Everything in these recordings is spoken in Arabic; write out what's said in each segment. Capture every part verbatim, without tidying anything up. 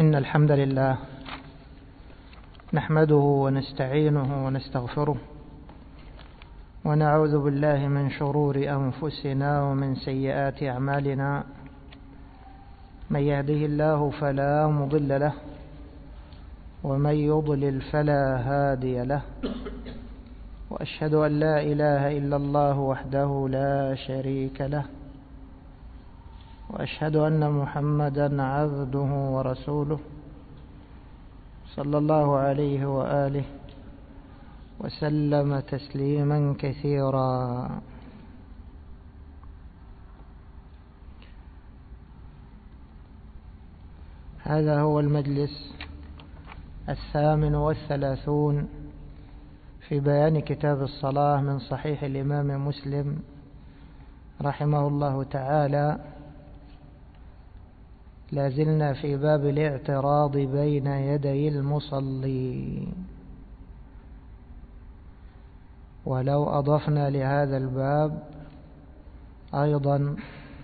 إن الحمد لله نحمده ونستعينه ونستغفره ونعوذ بالله من شرور أنفسنا ومن سيئات أعمالنا. من يهده الله فلا مضل له ومن يضلل فلا هادي له، وأشهد أن لا إله إلا الله وحده لا شريك له، وأشهد أن محمدا عبده ورسوله صلى الله عليه وآله وسلم تسليما كثيرا. هذا هو المجلس الثامن والثلاثون في بيان كتاب الصلاة من صحيح الإمام مسلم رحمه الله تعالى. لازلنا في باب الاعتراض بين يدي المصلي، ولو أضفنا لهذا الباب أيضا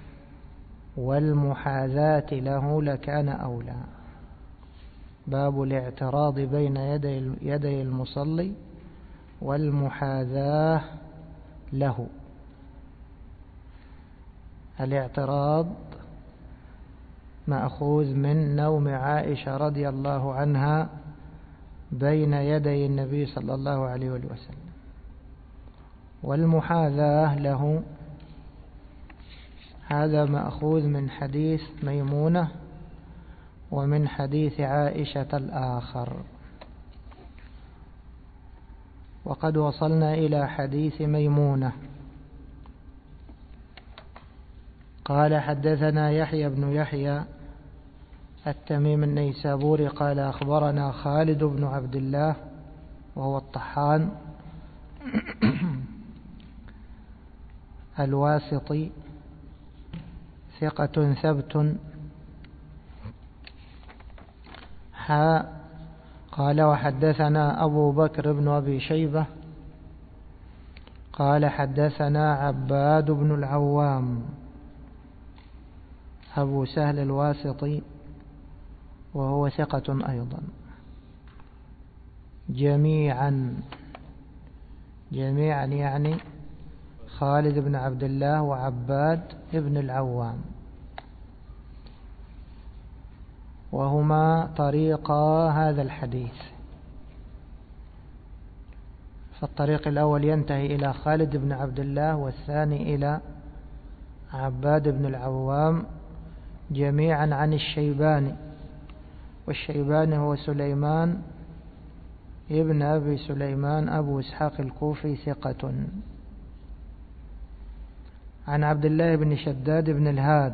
والمحاذاة له لكان أولى. باب الاعتراض بين يدي يدي المصلي والمحاذاة له. الاعتراض مأخوذ من نوم عائشة رضي الله عنها بين يدي النبي صلى الله عليه وسلم، والمحاذاة له هذا مأخوذ من حديث ميمونة ومن حديث عائشة الآخر. وقد وصلنا إلى حديث ميمونة. قال: حدثنا يحيى بن يحيى التميم النيسابوري قال: أخبرنا خالد بن عبد الله وهو الطحان الواسطي ثقة ثبت. حاء قال: وحدثنا أبو بكر بن أبي شيبة قال: حدثنا عباد بن العوام أبو سهل الواسطي وهو ثقة أيضا. جميعا جميعا يعني خالد بن عبد الله وعباد بن العوام، وهما طريقا هذا الحديث. فالطريق الأول ينتهي إلى خالد بن عبد الله، والثاني إلى عباد بن العوام، جميعا عن الشيباني. والشيباني هو سليمان ابن أبي سليمان أبو إسحاق الكوفي ثقة. عن عبد الله بن شداد بن الهاد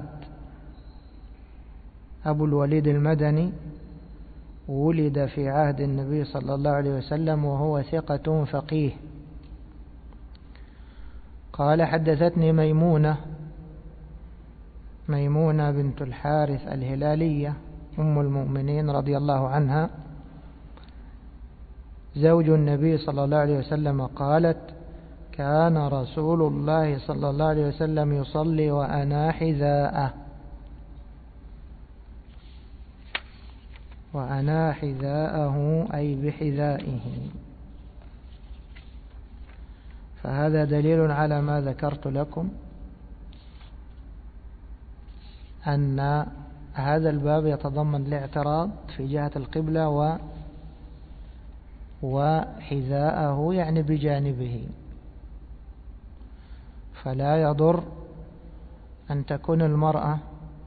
أبو الوليد المدني، ولد في عهد النبي صلى الله عليه وسلم وهو ثقة فقيه. قال: حدثتني ميمونة ميمونة بنت الحارث الهلالية أم المؤمنين رضي الله عنها زوج النبي صلى الله عليه وسلم قالت: كان رسول الله صلى الله عليه وسلم يصلي وأنا حذاءه وأنا حذاءه أي بحذائه. فهذا دليل على ما ذكرت لكم، أن هذا الباب يتضمن الاعتراض في جهة القبلة و وحذاءه يعني بجانبه. فلا يضر أن تكون المرأة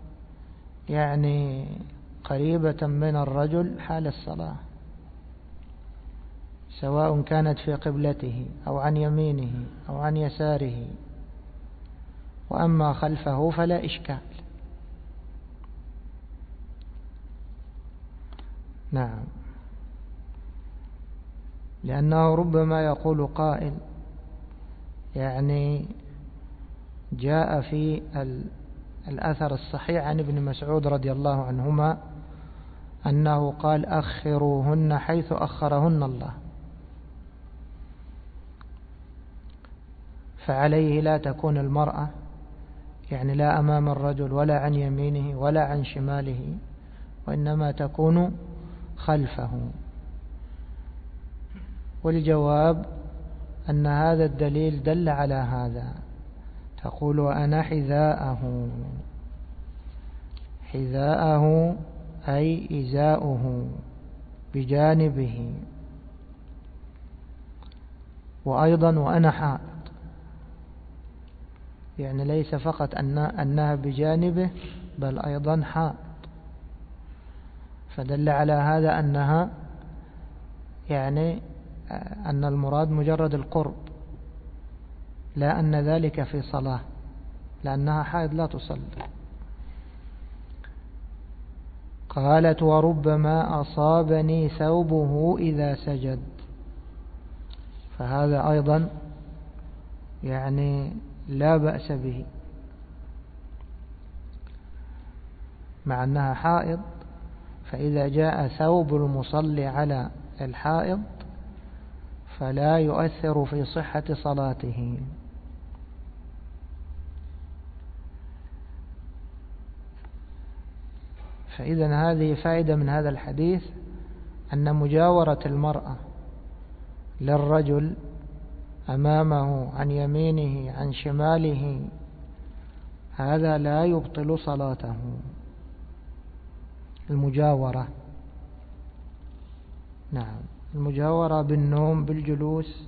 يعني قريبة من الرجل حال الصلاة، سواء كانت في قبلته أو عن يمينه أو عن يساره، وأما خلفه فلا إشكال. نعم، لأنه ربما يقول قائل يعني جاء في الأثر الصحيح عن ابن مسعود رضي الله عنهما أنه قال: أخروهن حيث أخرهن الله. فعليه لا تكون المرأة يعني لا أمام الرجل ولا عن يمينه ولا عن شماله، وإنما تكون خلفه. والجواب أن هذا الدليل دل على هذا. تقول وأنا حذاءه، حذاءه أي إزاؤه بجانبه. وأيضا وأنا حائض، يعني ليس فقط أن أنها بجانبه بل أيضا حائض، فدل على هذا أنها يعني أن المراد مجرد القرب، لا أن ذلك في صلاة، لأنها حائض لا تصلي. قالت وربما أصابني ثوبه إذا سجد، فهذا أيضا يعني لا بأس به، مع أنها حائض، فإذا جاء ثوب المصلي على الحائض فلا يؤثر في صحة صلاته. فإذا هذه فائدة من هذا الحديث، أن مجاورة المرأة للرجل أمامه عن يمينه عن شماله هذا لا يبطل صلاته. المجاورة، نعم، المجاورة بالنوم بالجلوس.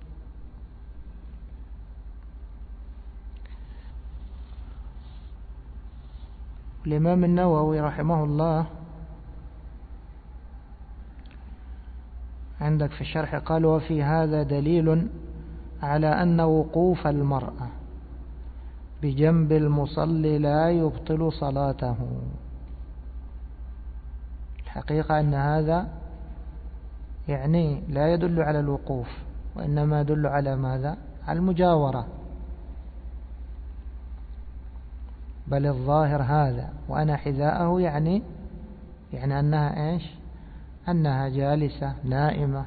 الإمام النووي رحمه الله عندك في الشرح قال وفي هذا دليل على أن وقوف المرأة بجنب المصلي لا يبطل صلاته. الحقيقة أن هذا يعني لا يدل على الوقوف، وإنما يدل على ماذا؟ على المجاورة. بل الظاهر هذا وأنا حذاءه يعني يعني أنها إيش؟ أنها جالسة نائمة.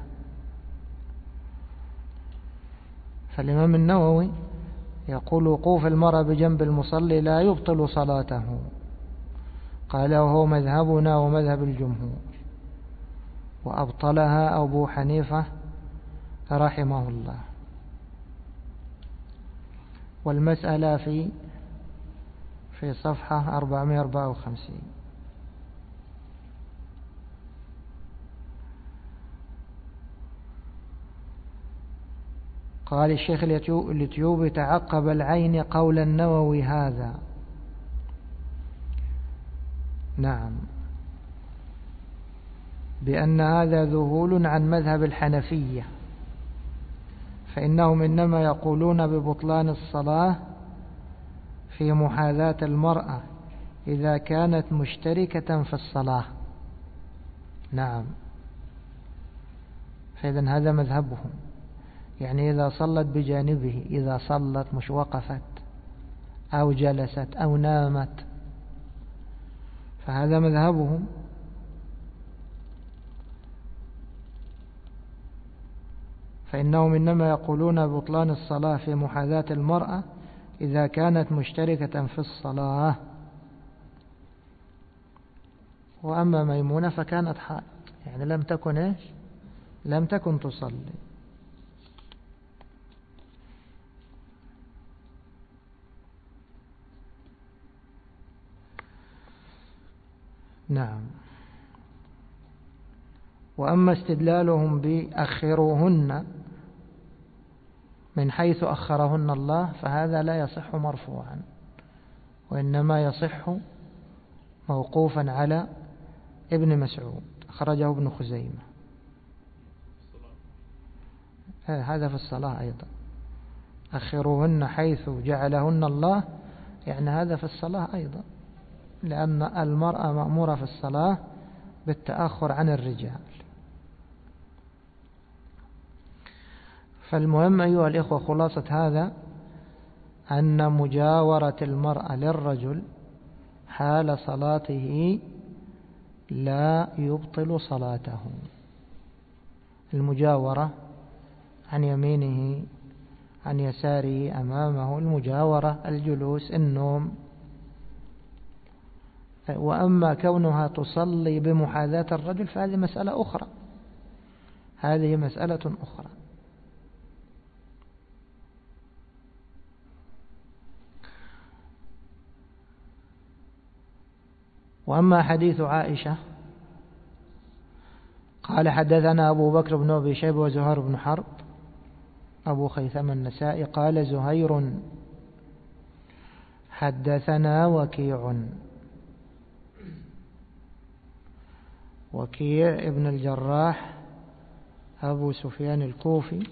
فالإمام النووي يقول وقوف المرأة بجنب المصلي لا يبطل صلاته، قال وهو مذهبنا ومذهب الجمهور، وأبطلها أبو حنيفة رحمه الله. والمسألة في في صفحة أربعمائة وأربعة وخمسين. قال الشيخ اليتيوبي تعقب العين قول النووي هذا. نعم، بأن هذا ذهول عن مذهب الحنفية، فإنهم إنما يقولون ببطلان الصلاة في محاذاة المرأة إذا كانت مشتركة في الصلاة. نعم، فإذن هذا مذهبهم، يعني إذا صلت بجانبه، إذا صلت مش وقفت أو جلست أو نامت، فهذا مذهبهم. فإنهم إنما يقولون ببطلان الصلاة في محاذاة المرأة إذا كانت مشتركة في الصلاة. وأما ميمونة فكانت حائض، يعني لم تكن إيش؟ لم تكن تصلي. نعم. وأما استدلالهم بأخروهن من حيث أخرهن الله فهذا لا يصح مرفوعا، وإنما يصح موقوفا على ابن مسعود، أخرجه ابن خزيمة. هذا في الصلاة أيضا، أخروهن حيث جعلهن الله، يعني هذا في الصلاة أيضا، لأن المرأة مأمورة في الصلاة بالتأخر عن الرجال. فالمهم أيها الإخوة، خلاصة هذا أن مجاورة المرأة للرجل حال صلاته لا يبطل صلاته. المجاورة عن يمينه عن يساره أمامه، المجاورة، الجلوس، النوم، وأما كونها تصلي بمحاذاة الرجل فهذه مسألة أخرى، هذه مسألة أخرى. وأما حديث عائشة قال حدثنا أبو بكر بن أبي شيبة وزهير بن حرب أبو خيثمة النسائي قال زهير حدثنا وكيع وكيع ابن الجراح أبو سفيان الكوفي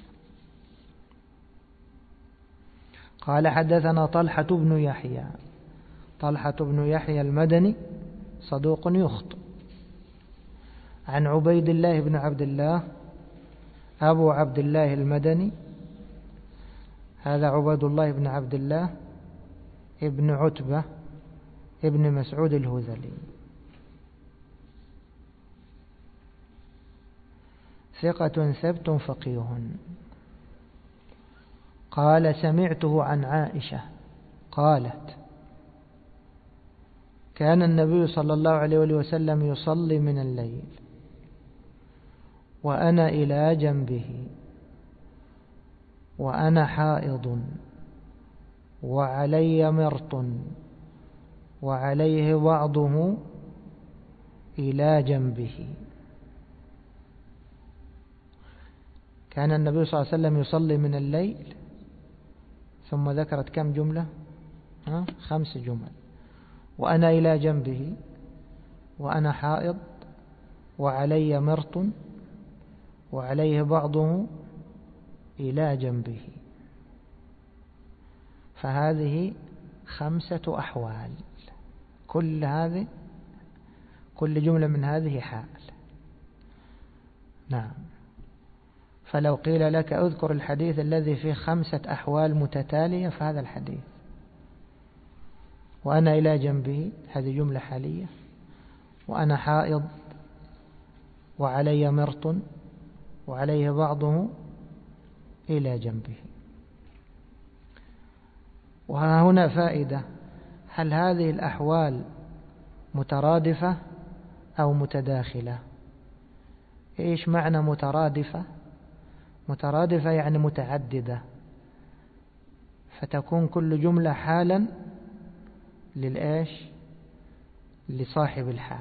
قال حدثنا طلحة بن يحيى طلحة بن يحيى المدني صدوق يخطئ عن عبيد الله بن عبد الله أبو عبد الله المدني، هذا عبيد الله بن عبد الله ابن عتبة ابن مسعود الهذلي ثقة ثبت فقيه. قال سمعته عن عائشة قالت كان النبي صلى الله عليه وسلم يصلي من الليل وأنا إلى جنبه وأنا حائض وعلي مرط وعليه بعضه إلى جنبه. كان النبي صلى الله عليه وسلم يصلي من الليل، ثم ذكرت كم جملة؟ ها؟ خمس جمل. وأنا إلى جنبه وأنا حائض وعلي مرط وعليه بعضه إلى جنبه. فهذه خمسة أحوال، كل هذه كل جملة من هذه حال. نعم. فلو قيل لك اذكر الحديث الذي فيه خمسة أحوال متتالية فهذا الحديث. وأنا إلى جنبه هذه جملة حالية، وأنا حائض وعلي مرط وعليه بعضه إلى جنبه. وها هنا فائدة، هل هذه الأحوال مترادفة أو متداخلة؟ إيش معنى مترادفة؟ مترادفة يعني متعددة، فتكون كل جملة حالا للإيش؟ لصاحب الحال.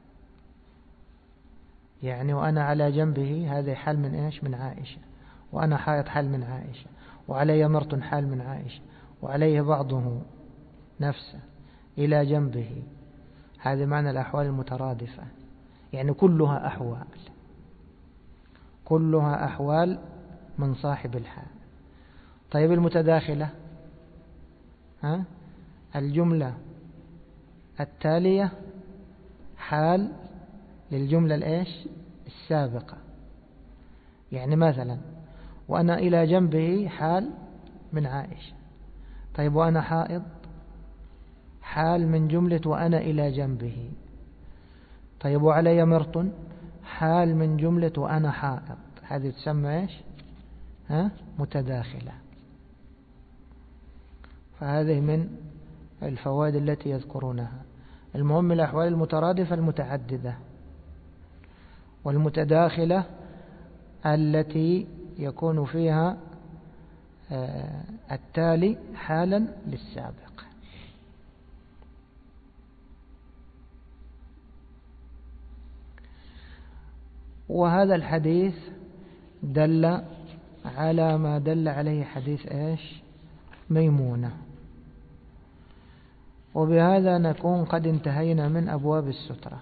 يعني وأنا على جنبه هذا حال من إيش؟ من عائشة. وأنا حائط حال من عائشة، وعلي مرط حال من عائشة، وعليه بعضه نفسه إلى جنبه. هذا معنى الأحوال المترادفة، يعني كلها أحوال كلها أحوال من صاحب الحال. طيب المتداخلة، ها؟ الجملة التالية حال للجملة الإيش؟ السابقة. يعني مثلا وأنا إلى جنبه حال من عائشة. طيب وأنا حائض حال من جملة وأنا إلى جنبه. طيب وعلي مرط حال من جملة وأنا حائض. هذه تسمى إيش؟ ها؟ متداخلة. فهذه من الفوائد التي يذكرونها. المهم الأحوال المترادفة المتعددة، والمتداخلة التي يكون فيها التالي حالا للسابق. وهذا الحديث دل على ما دل عليه حديث إيش؟ ميمونة. وبهذا نكون قد انتهينا من أبواب السترة.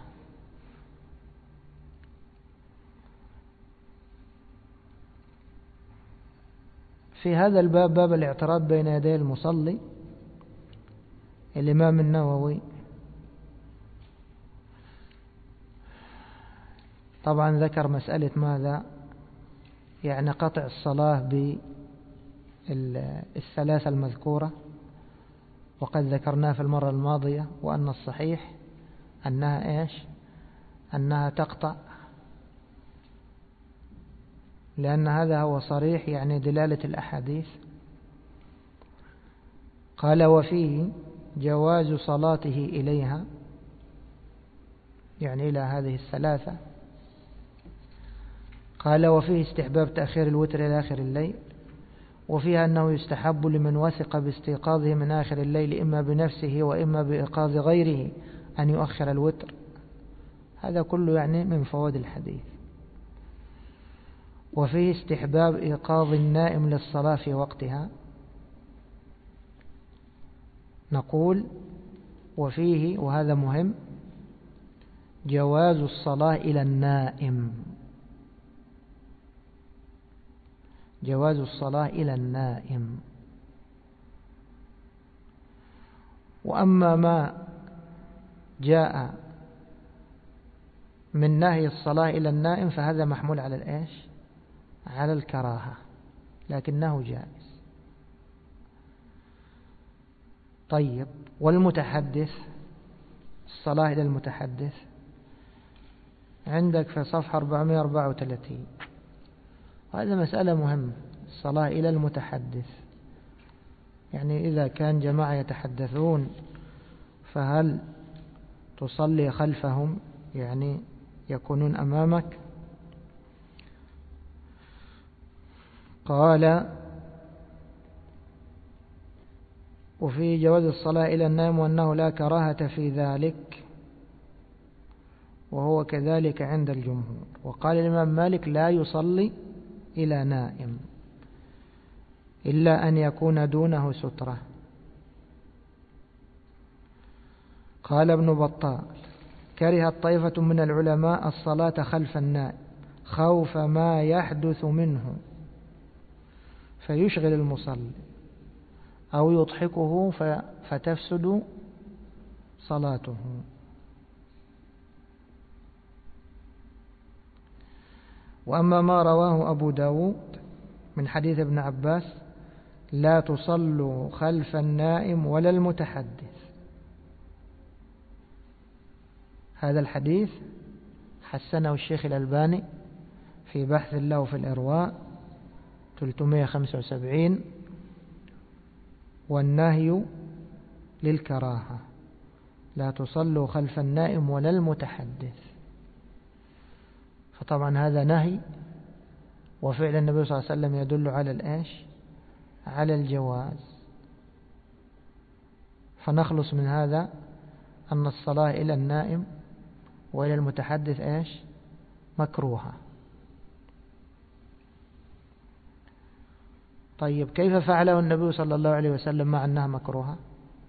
في هذا الباب، باب الاعتراض بين يدي المصلي، الإمام النووي طبعا ذكر مسألة ماذا؟ يعني قطع الصلاة بالثلاثة المذكورة، وقد ذكرناه في المرة الماضية، وأن الصحيح أنها إيش؟ أنها تقطع، لأن هذا هو صريح يعني دلالة الأحاديث. قال وفيه جواز صلاته إليها يعني إلى هذه الثلاثة. قال وفيه استحباب تأخير الوتر إلى آخر الليل، وفيها أنه يستحب لمن وثق باستيقاظه من آخر الليل إما بنفسه وإما بإيقاظ غيره أن يؤخر الوتر. هذا كله يعني من فوائد الحديث. وفيه استحباب إيقاظ النائم للصلاة في وقتها. نقول وفيه، وهذا مهم، جواز الصلاة إلى النائم، جواز الصلاة إلى النائم. وأما ما جاء من نهي الصلاة إلى النائم فهذا محمول على الإيش؟ على الكراهة، لكنه جائز. طيب، والمتحدث، الصلاة إلى المتحدث عندك في صفحة أربعمائة وأربعة وثلاثين. هذا مسألة مهمة، الصلاة إلى المتحدث، يعني إذا كان جماعة يتحدثون فهل تصلي خلفهم، يعني يكونون أمامك؟ قال وفي جواز الصلاة إلى النائم وأنه لا كراهة في ذلك، وهو كذلك عند الجمهور. وقال الإمام مالك لا يصلي إلى نائم إلا أن يكون دونه سترة. قال ابن بطال كرهت طائفة من العلماء الصلاة خلف النائم خوف ما يحدث منه فيشغل المصلي أو يضحكه فتفسد صلاته. وأما ما رواه أبو داود من حديث ابن عباس لا تصلوا خلف النائم ولا المتحدث، هذا الحديث حسنه الشيخ الألباني في بحث له في الإرواء ثلاثمائة وخمسة وسبعين، والنهي للكراهة، لا تصلوا خلف النائم ولا المتحدث. فطبعا هذا نهي، وفعل النبي صلى الله عليه وسلم يدل على الإيش؟ على الجواز. فنخلص من هذا أن الصلاة إلى النائم وإلى المتحدث إيش؟ مكروهة. طيب، كيف فعله النبي صلى الله عليه وسلم مع أنها مكروهة؟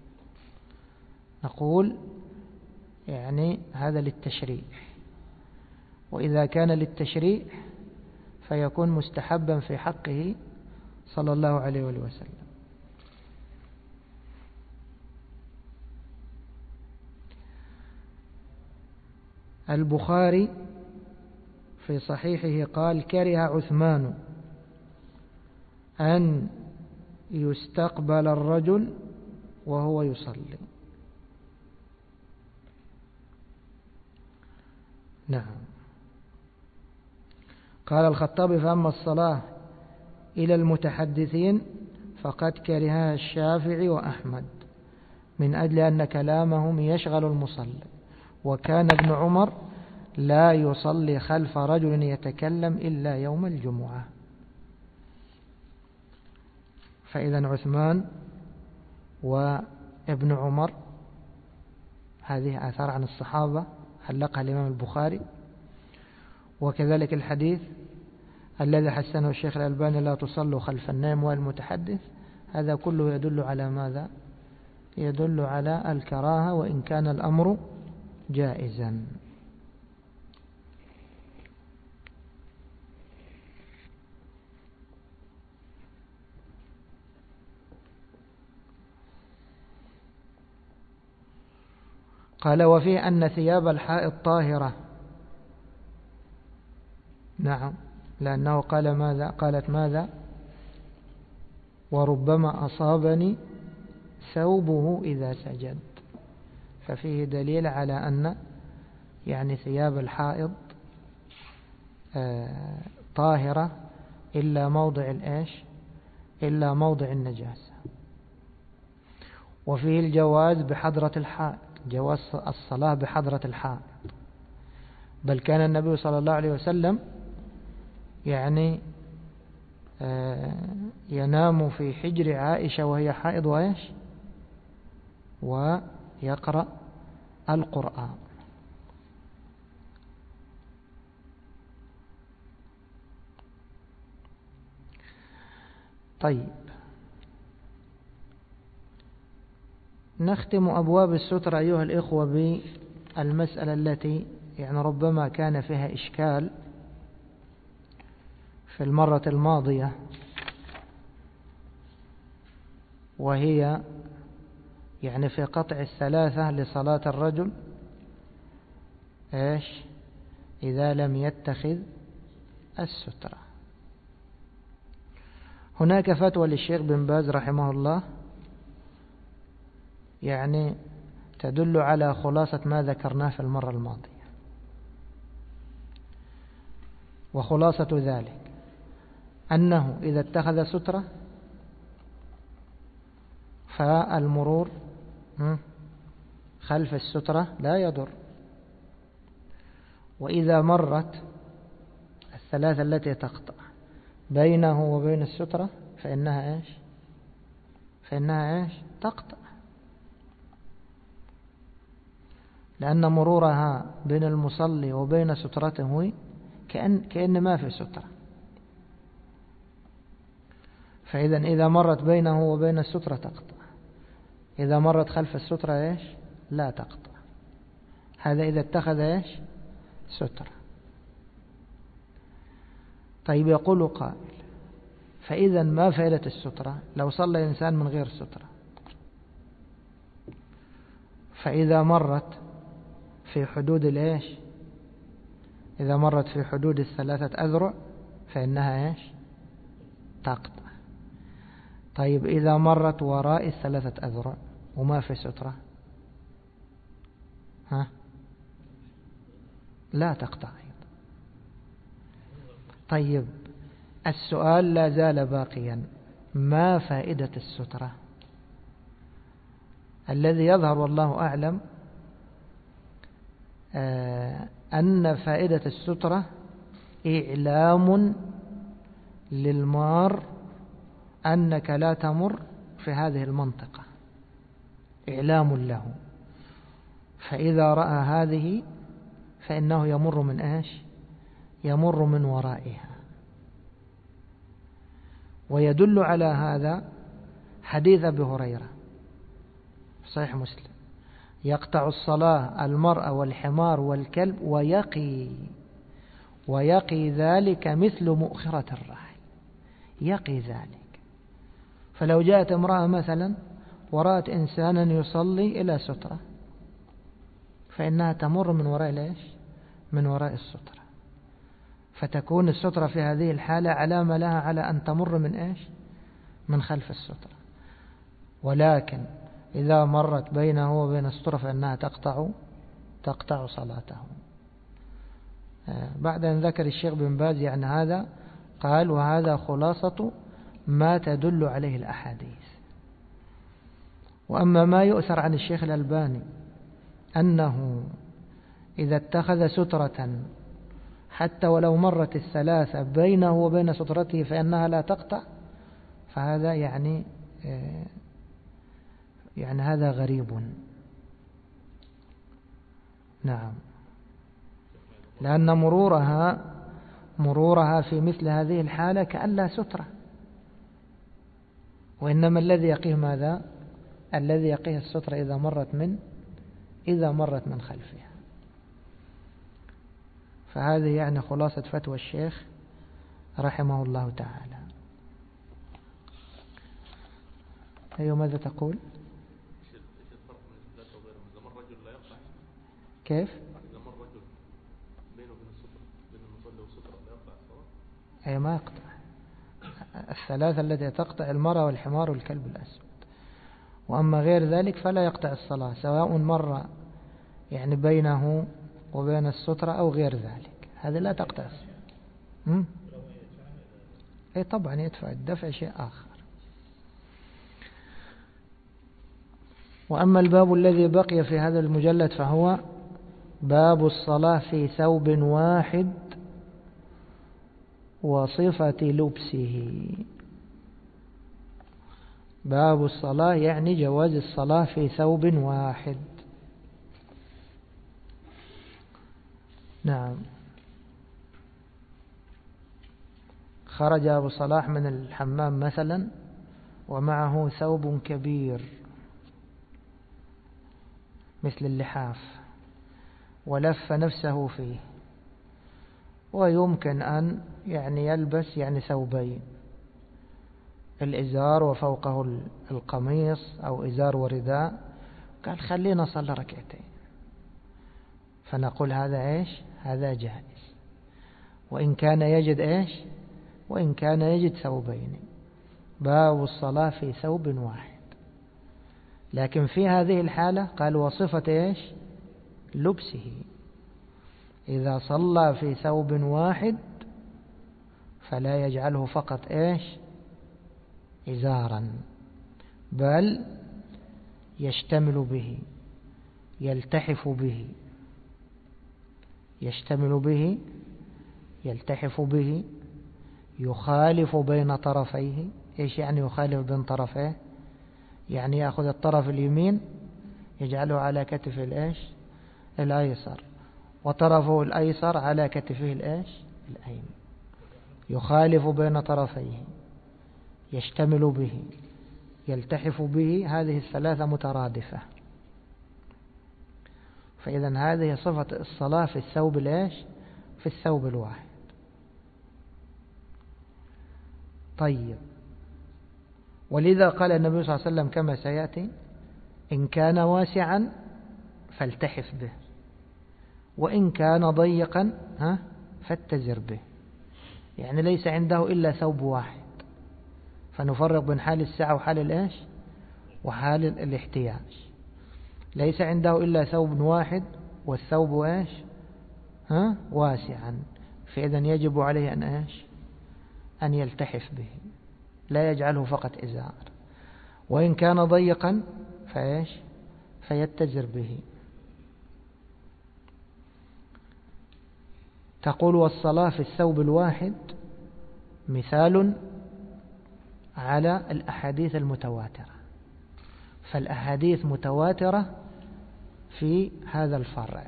نقول يعني هذا للتشريع، وإذا كان للتشريع فيكون مستحبا في حقه صلى الله عليه وسلم. البخاري في صحيحه قال كره عثمان أن يستقبل الرجل وهو يصلي. نعم. قال الخطابي فأما الصلاة إلى المتحدثين فقد كرهها الشافعي وأحمد من أجل أن كلامهم يشغل المصلي، وكان ابن عمر لا يصلي خلف رجل يتكلم إلا يوم الجمعة. فإذا عثمان وابن عمر هذه آثار عن الصحابة علقها الإمام البخاري، وكذلك الحديث الذي حسنه الشيخ الألباني لا تصلوا خلف النائم والمتحدث، هذا كله يدل على ماذا؟ يدل على الكراهة وإن كان الأمر جائزا. قال وفيه أن ثياب الحائض طاهرة. نعم، لأنه قال ماذا؟ قالت ماذا؟ وربما أصابني ثوبه إذا سجد. ففيه دليل على أن يعني ثياب الحائض طاهرة إلا موضع الإيش؟ إلا موضع النجاسة. وفيه الجواز بحضرة الحائض، جواز الصلاة بحضرة الحائض، بل كان النبي صلى الله عليه وسلم يعني ينام في حجر عائشة وهي حائض وإيش ويقرأ القرآن. طيب، نختم أبواب الستر أيها الإخوة بالمسألة التي يعني ربما كان فيها إشكال في المرة الماضية، وهي يعني في قطع الثلاثة لصلاة الرجل إيش إذا لم يتخذ السترة. هناك فتوى للشيخ بن باز رحمه الله يعني تدل على خلاصة ما ذكرناه في المرة الماضية، وخلاصة ذلك أنه إذا اتخذ سترة فالمرور خلف السترة لا يضر، وإذا مرت الثلاثة التي تقطع بينه وبين السترة فإنها إيش فإنها إيش تقطع، لأن مرورها بين المصلي وبين سترته كأن, كأن ما في سترة. فإذا إذا مرت بينه وبين السترة تقطع، إذا مرت خلف السترة إيش لا تقطع. هذا إذا اتخذ إيش سترة. طيب، يقول قائل فإذا ما فائدة السترة لو صلى إنسان من غير سترة؟ فإذا مرت في حدود الإيش إذا مرت في حدود الثلاثة أذرع فإنها إيش تقطع. طيب، إذا مرت وراء الثلاثة أذرع وما في سترة ها لا تقطع. طيب، السؤال لا زال باقيا، ما فائدة السترة؟ الذي يظهر والله أعلم أن فائدة السترة إعلام للمار أنك لا تمر في هذه المنطقة، إعلام له، فإذا رأى هذه فإنه يمر من إيش يمر من ورائها. ويدل على هذا حديث أبي هريرة صحيح مسلم: يقطع الصلاة المرأة والحمار والكلب ويقي ويقي ذلك مثل مؤخرة الرحل، يقي ذلك. فلو جاءت امرأة مثلا ورأت إنسانا يصلي إلى سترة فإنها تمر من وراء ليش من وراء السترة، فتكون السترة في هذه الحالة علامة لها على أن تمر من إيش من خلف السترة. ولكن إذا مرت بينه وبين السترة فإنها تقطع تقطع صلاته. بعد أن ذكر الشيخ بن باز يعني هذا، قال: وهذا خلاصة ما تدل عليه الأحاديث. وأما ما يؤثر عن الشيخ الألباني أنه إذا اتخذ سترة حتى ولو مرت الثلاثة بينه وبين سترته فإنها لا تقطع، فهذا يعني يعني هذا غريب. نعم، لأن مرورها مرورها في مثل هذه الحالة كأن لا سترة، وإنما الذي يقيه ماذا؟ الذي يقيه السترة إذا مرت من إذا مرت من خلفها. فهذه يعني خلاصة فتوى الشيخ رحمه الله تعالى. أيوة، ماذا تقول؟ كيف؟ إذا مر رجل بينه وبين السترة بين المصلي والسترة لا يقطع الصلاة؟ أي ما يقطع. الثلاثة التي تقطع المرأة والحمار والكلب الأسود، وأما غير ذلك فلا يقطع الصلاة، سواء مر يعني بينه وبين السترة أو غير ذلك، هذه لا تقطع الصلاة. أي طبعا يدفع، الدفع شيء آخر. وأما الباب الذي بقي في هذا المجلد فهو باب الصلاة في ثوب واحد وصفة لبسه. باب الصلاة يعني جواز الصلاة في ثوب واحد. نعم. خرج أبو صلاح من الحمام مثلا ومعه ثوب كبير مثل اللحاف ولف نفسه فيه، ويمكن أن يعني يلبس يعني ثوبين، الإزار وفوقه القميص أو إزار ورداء، قال خلينا نصلي ركعتين، فنقول هذا إيش؟ هذا جائز، وإن كان يجد إيش؟ وإن كان يجد ثوبين. باب الصلاة في ثوب واحد. لكن في هذه الحالة قال وصفة إيش؟ لبسه. إذا صلى في ثوب واحد فلا يجعله فقط إيش؟ إزارا، بل يشتمل به، يلتحف به، يشتمل به، يلتحف به، يخالف بين طرفيه. إيش يعني يخالف بين طرفيه؟ يعني يأخذ الطرف اليمين يجعله على كتفه الإيش؟ الأيسر، وطرفه الأيسر على كتفه الإيش؟ الأيمن. يخالف بين طرفيه، يشتمل به، يلتحف به، هذه الثلاثة مترادفة. فإذا هذه صفة الصلاة في الثوب الإيش؟ في الثوب الواحد. طيب، ولذا قال النبي صلى الله عليه وسلم كما سيأتي: إن كان واسعا فالتحف به، وإن كان ضيقا ها فاتزر به. يعني ليس عنده إلا ثوب واحد، فنفرق بين حال السعة وحال الإيش؟ وحال الاحتياج. ليس عنده إلا ثوب واحد والثوب إيش؟ ها واسعا، فإذا يجب عليه أن إيش؟ أن يلتحف به، لا يجعله فقط إزار. وإن كان ضيقا فإيش؟ فيتزر به. تقول: والصلاة في الثوب الواحد مثال على الأحاديث المتواترة. فالأحاديث متواترة في هذا الفرع،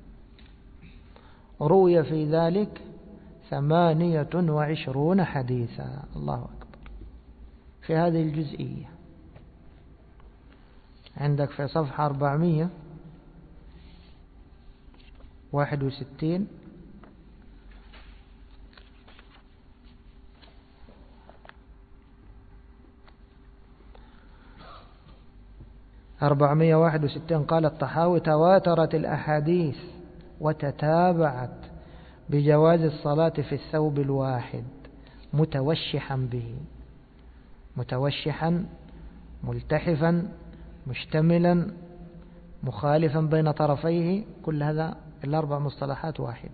روي في ذلك ثمانية وعشرون حديثا. الله أكبر. في هذه الجزئية عندك في صفحة أربعمية واحد وستين أربعمية واحد وستين قال الطحاوي: تواترت الأحاديث وتتابعت بجواز الصلاة في الثوب الواحد متوشحا به، متوشحا، ملتحفا، مشتملا، مخالفا بين طرفيه. كل هذا الأربع مصطلحات واحدة.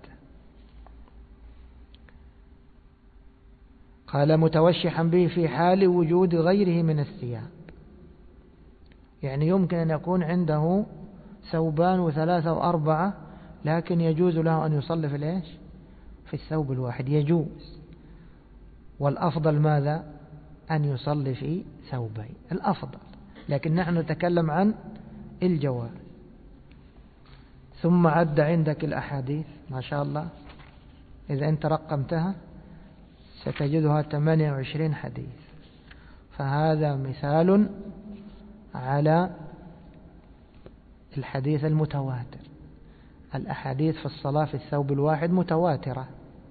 قال: متوشحا به في حال وجود غيره من الثياب. يعني يمكن أن يكون عنده ثوبان وثلاثة وأربعة، لكن يجوز له أن يصلي في الإيش؟ في الثوب الواحد، يجوز. والأفضل ماذا؟ أن يصلي في ثوبين، الأفضل. لكن نحن نتكلم عن الجواز. ثم عد عندك الأحاديث ما شاء الله، إذا أنت رقمتها ستجدها ثمانية وعشرين حديث. فهذا مثال على الحديث المتواتر. الأحاديث في الصلاة في الثوب الواحد متواترة،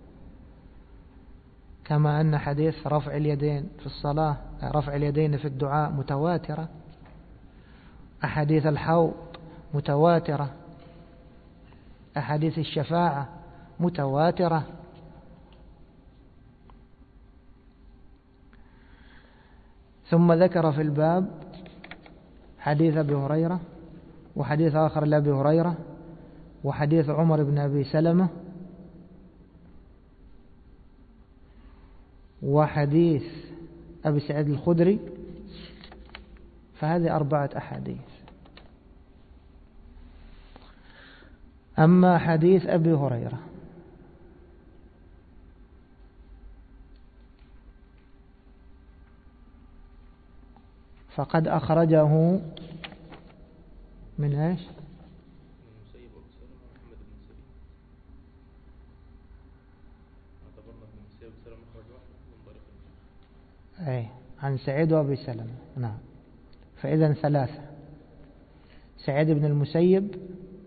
كما أن حديث رفع اليدين في الصلاة، رفع اليدين في الدعاء متواترة. أحاديث الحوض متواترة. أحاديث الشفاعة متواترة. ثم ذكر في الباب حديث أبي هريرة، وحديث آخر لأبي هريرة، وحديث عمر بن أبي سلمة، وحديث أبي سعيد الخدري. فهذه أربعة أحاديث. أما حديث أبي هريرة فقد أخرجه من إيش؟ أي عن سعيد وأبي سلمة. نعم. فإذا ثلاثة: سعيد بن المسيب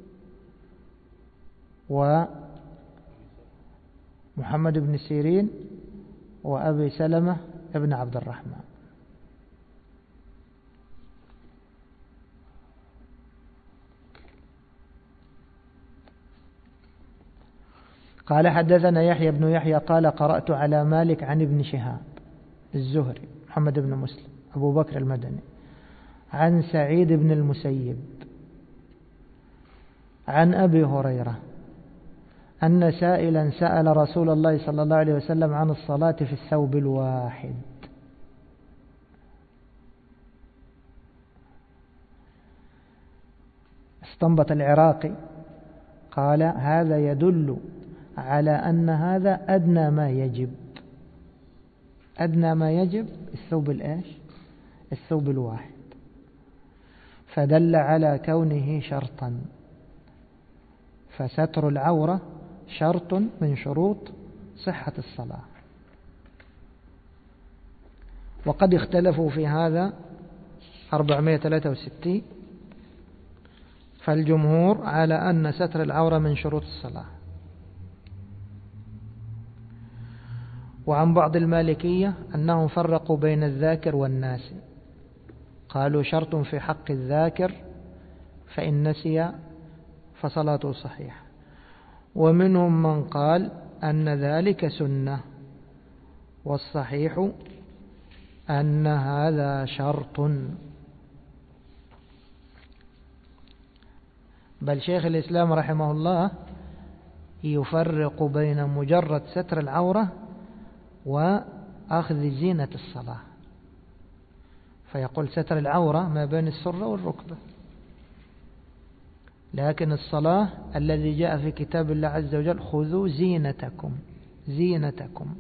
ومحمد بن سيرين وأبي سلمة ابن عبد الرحمن. قال حدثنا يحيى بن يحيى قال قرأت على مالك عن ابن شهاب الزهري محمد بن مسلم أبو بكر المدني عن سعيد بن المسيب عن أبي هريرة أن سائلا سأل رسول الله صلى الله عليه وسلم عن الصلاة في الثوب الواحد. استنبط العراقي قال هذا يدل على أن هذا أدنى ما يجب، أدنى ما يجب الثوب الإيش؟ الثوب الواحد، فدل على كونه شرطا، فستر العورة شرط من شروط صحة الصلاة. وقد اختلفوا في هذا أربعمائة وثلاثة وستين، فالجمهور على أن ستر العورة من شروط الصلاة. وعن بعض المالكية أنهم فرقوا بين الذاكر والناسي، قالوا شرط في حق الذاكر فإن نسي فصلاته صحيحة، ومنهم من قال أن ذلك سنة، والصحيح أن هذا شرط. بل شيخ الإسلام رحمه الله يفرق بين مجرد ستر العورة وأخذ زينة الصلاة، فيقول ستر العورة ما بين السرة والركبة، لكن الصلاة الذي جاء في كتاب الله عز وجل خذوا زينتكم زينتكم،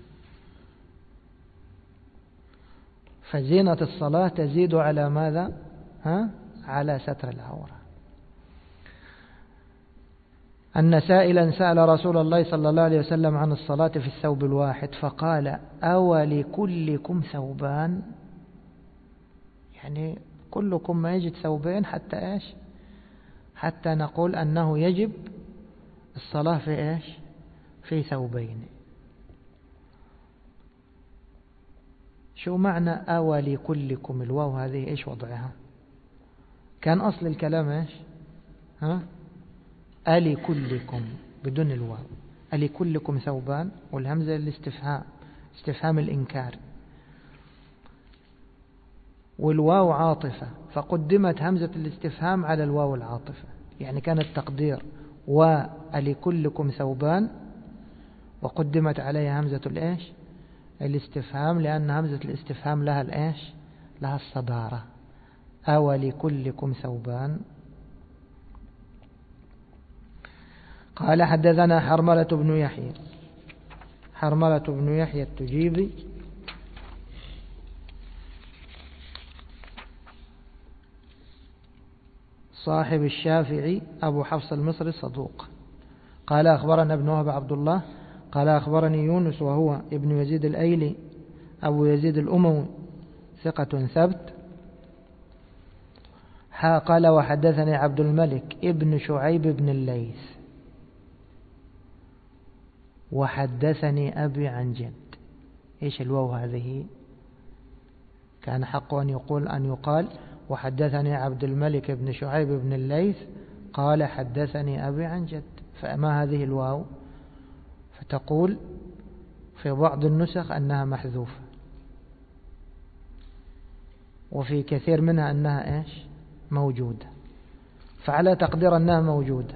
فزينة الصلاة تزيد على ماذا؟ ها؟ على ستر العورة. أن سائلا سأل رسول الله صلى الله عليه وسلم عن الصلاة في الثوب الواحد فقال أولكلكم ثوبان؟ يعني كلكم ما يجد ثوبين حتى إيش؟ حتى نقول أنه يجب الصلاة في إيش؟ في ثوبين. شو معنى أولكلكم؟ الواو هذه إيش وضعها؟ كان أصل الكلام إيش؟ ها؟ ألكلكم بدون الواو، ألكلكم ثوبان، والهمزة الاستفهام استفهام الإنكار، والواو عاطفة فقدمت همزة الاستفهام على الواو العاطفة، يعني كان التقدير وألكلكم ثوبان وقدمت عليها همزة الإيش؟ الاستفهام، لأن همزة الاستفهام لها الإيش؟ لها الصدارة. أولكلكم ثوبان. قال حدثنا حرملة بن يحيى حرملة بن يحيى التجيبي صاحب الشافعي أبو حفص المصري صدوق. قال أخبرنا ابن وهب عبد الله قال أخبرني يونس وهو ابن يزيد الأيلي أبو يزيد الأموي ثقة ثبت. قال وحدثني عبد الملك ابن شعيب بن الليث وحدثني أبي عن جد. إيش الواو هذه؟ كان حق أن يقول أن يقال وحدثني عبد الملك بن شعيب بن الليث قال حدثني أبي عن جد، فما هذه الواو؟ فتقول في بعض النسخ أنها محذوفة، وفي كثير منها أنها إيش؟ موجودة. فعلى تقدير أنها موجودة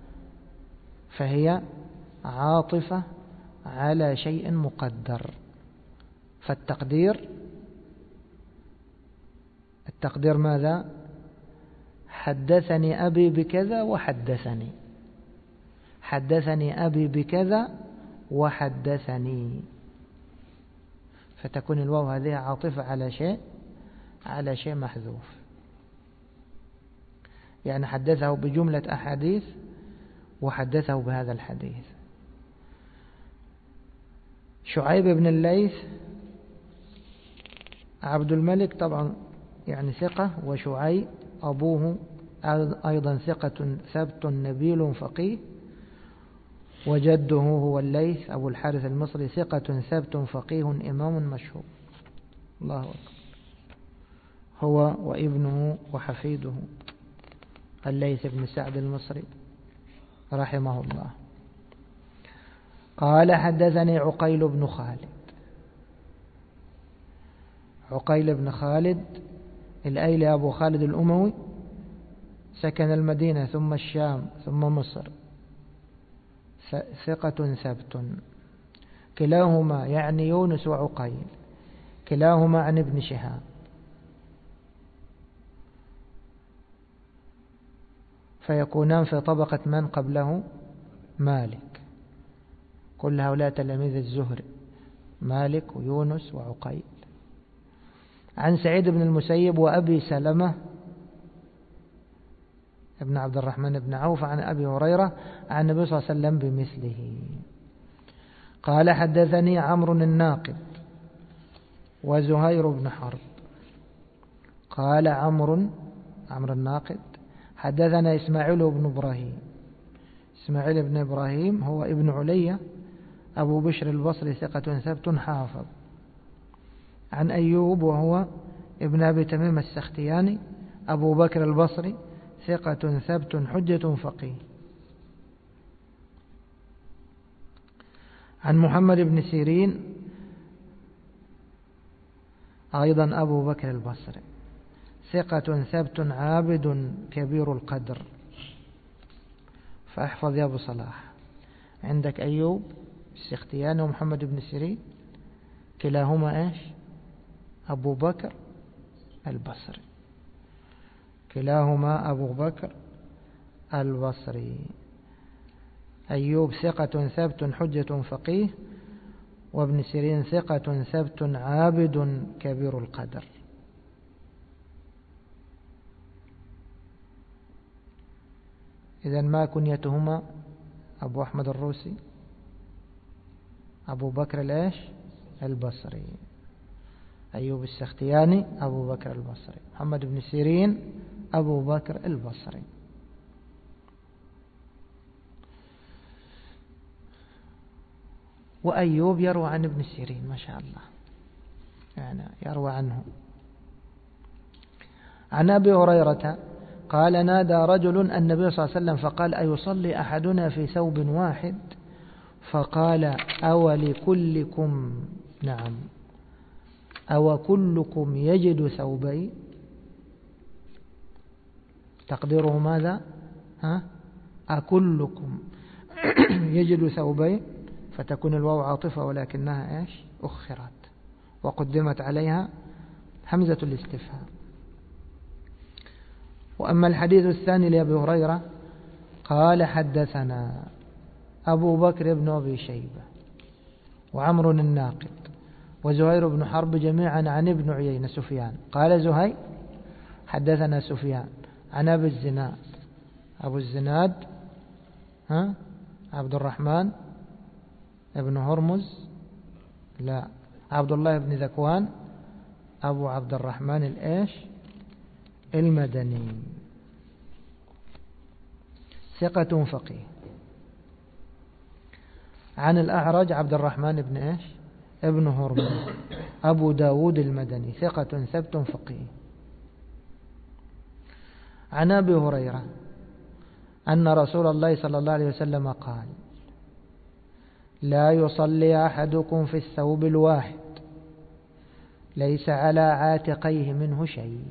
فهي عاطفة على شيء مقدر، فالتقدير التقدير ماذا؟ حدثني أبي بكذا وحدثني، حدثني أبي بكذا وحدثني، فتكون الواو هذه عاطفة على شيء على شيء محذوف، يعني حدثه بجملة أحاديث وحدثه بهذا الحديث. شعيب بن الليث عبد الملك طبعا يعني ثقة، وشعيب أبوه أيضا ثقة ثبت نبيل فقيه، وجده هو الليث أبو الحارث المصري ثقة ثبت فقيه إمام مشهور. الله أكبر. هو وابنه وحفيده الليث بن سعد المصري رحمه الله. قال حدثني عقيل بن خالد. عقيل بن خالد الأيلي أبو خالد الأموي، سكن المدينة ثم الشام ثم مصر، ثقة ثبت. كلاهما يعني يونس وعقيل كلاهما عن ابن شهاب، فيكونان في طبقة من قبله؟ مالك. كل هؤلاء تلاميذ الزهري، مالك ويونس وعقيل. عن سعيد بن المسيب وأبي سلمة ابن عبد الرحمن بن عوف عن أبي هريرة عن النبي صلى الله عليه وسلم بمثله. قال حدثني عمرو الناقد وزهير بن حرب. قال عمرو عمرو الناقد حدثنا إسماعيل بن إبراهيم. إسماعيل بن إبراهيم هو ابن علية أبو بشر البصري ثقة ثبت حافظ. عن أيوب وهو ابن أبي تميم السختياني أبو بكر البصري ثقة ثبت حجة فقيه. عن محمد بن سيرين أيضا أبو بكر البصري ثقة ثبت عابد كبير القدر. فاحفظ يا أبو صلاح، عندك أيوب السختياني ومحمد بن سيرين كلاهما إيش؟ أبو بكر البصري، كلاهما أبو بكر البصري. أيوب ثقة ثبت حجة فقيه، وابن سيرين ثقة ثبت عابد كبير القدر. إذن ما كنيتهما أبو أحمد الروسي أبو بكر الإيش؟ البصري. أيوب السختياني أبو بكر البصري، محمد بن سيرين أبو بكر البصري. وأيوب يروى عن ابن سيرين ما شاء الله، يعني يروى عنه. عن أبي هريرة قال نادى رجل النبي صلى الله عليه وسلم فقال أيصلي أحدنا في ثوب واحد؟ فقال أو لكلكم نعم أو كلكم يجد ثوبين؟ تقديره ماذا؟ ها؟ أكلكم يجد ثوبين، فتكون الواو عاطفة ولكنها إيش؟ أخرت وقدمت عليها همزة الاستفهام. وأما الحديث الثاني لأبي هريرة قال حدثنا أبو بكر بن أبي شيبة وعمر الناقد وزهير بن حرب جميعا عن ابن عيينة سفيان. قال زهير حدثنا سفيان عن أبي الزناد. أبو الزناد ها؟ عبد الرحمن ابن هرمز لا عبد الله بن ذكوان أبو عبد الرحمن الإيش المدني ثقة فقيه. عن الأعرج عبد الرحمن بن إيش ابن هرمز أبو داود المدني ثقة ثبت فقيه. عن أبي هريرة أن رسول الله صلى الله عليه وسلم قال لا يصلي أحدكم في الثوب الواحد ليس على عاتقيه منه شيء.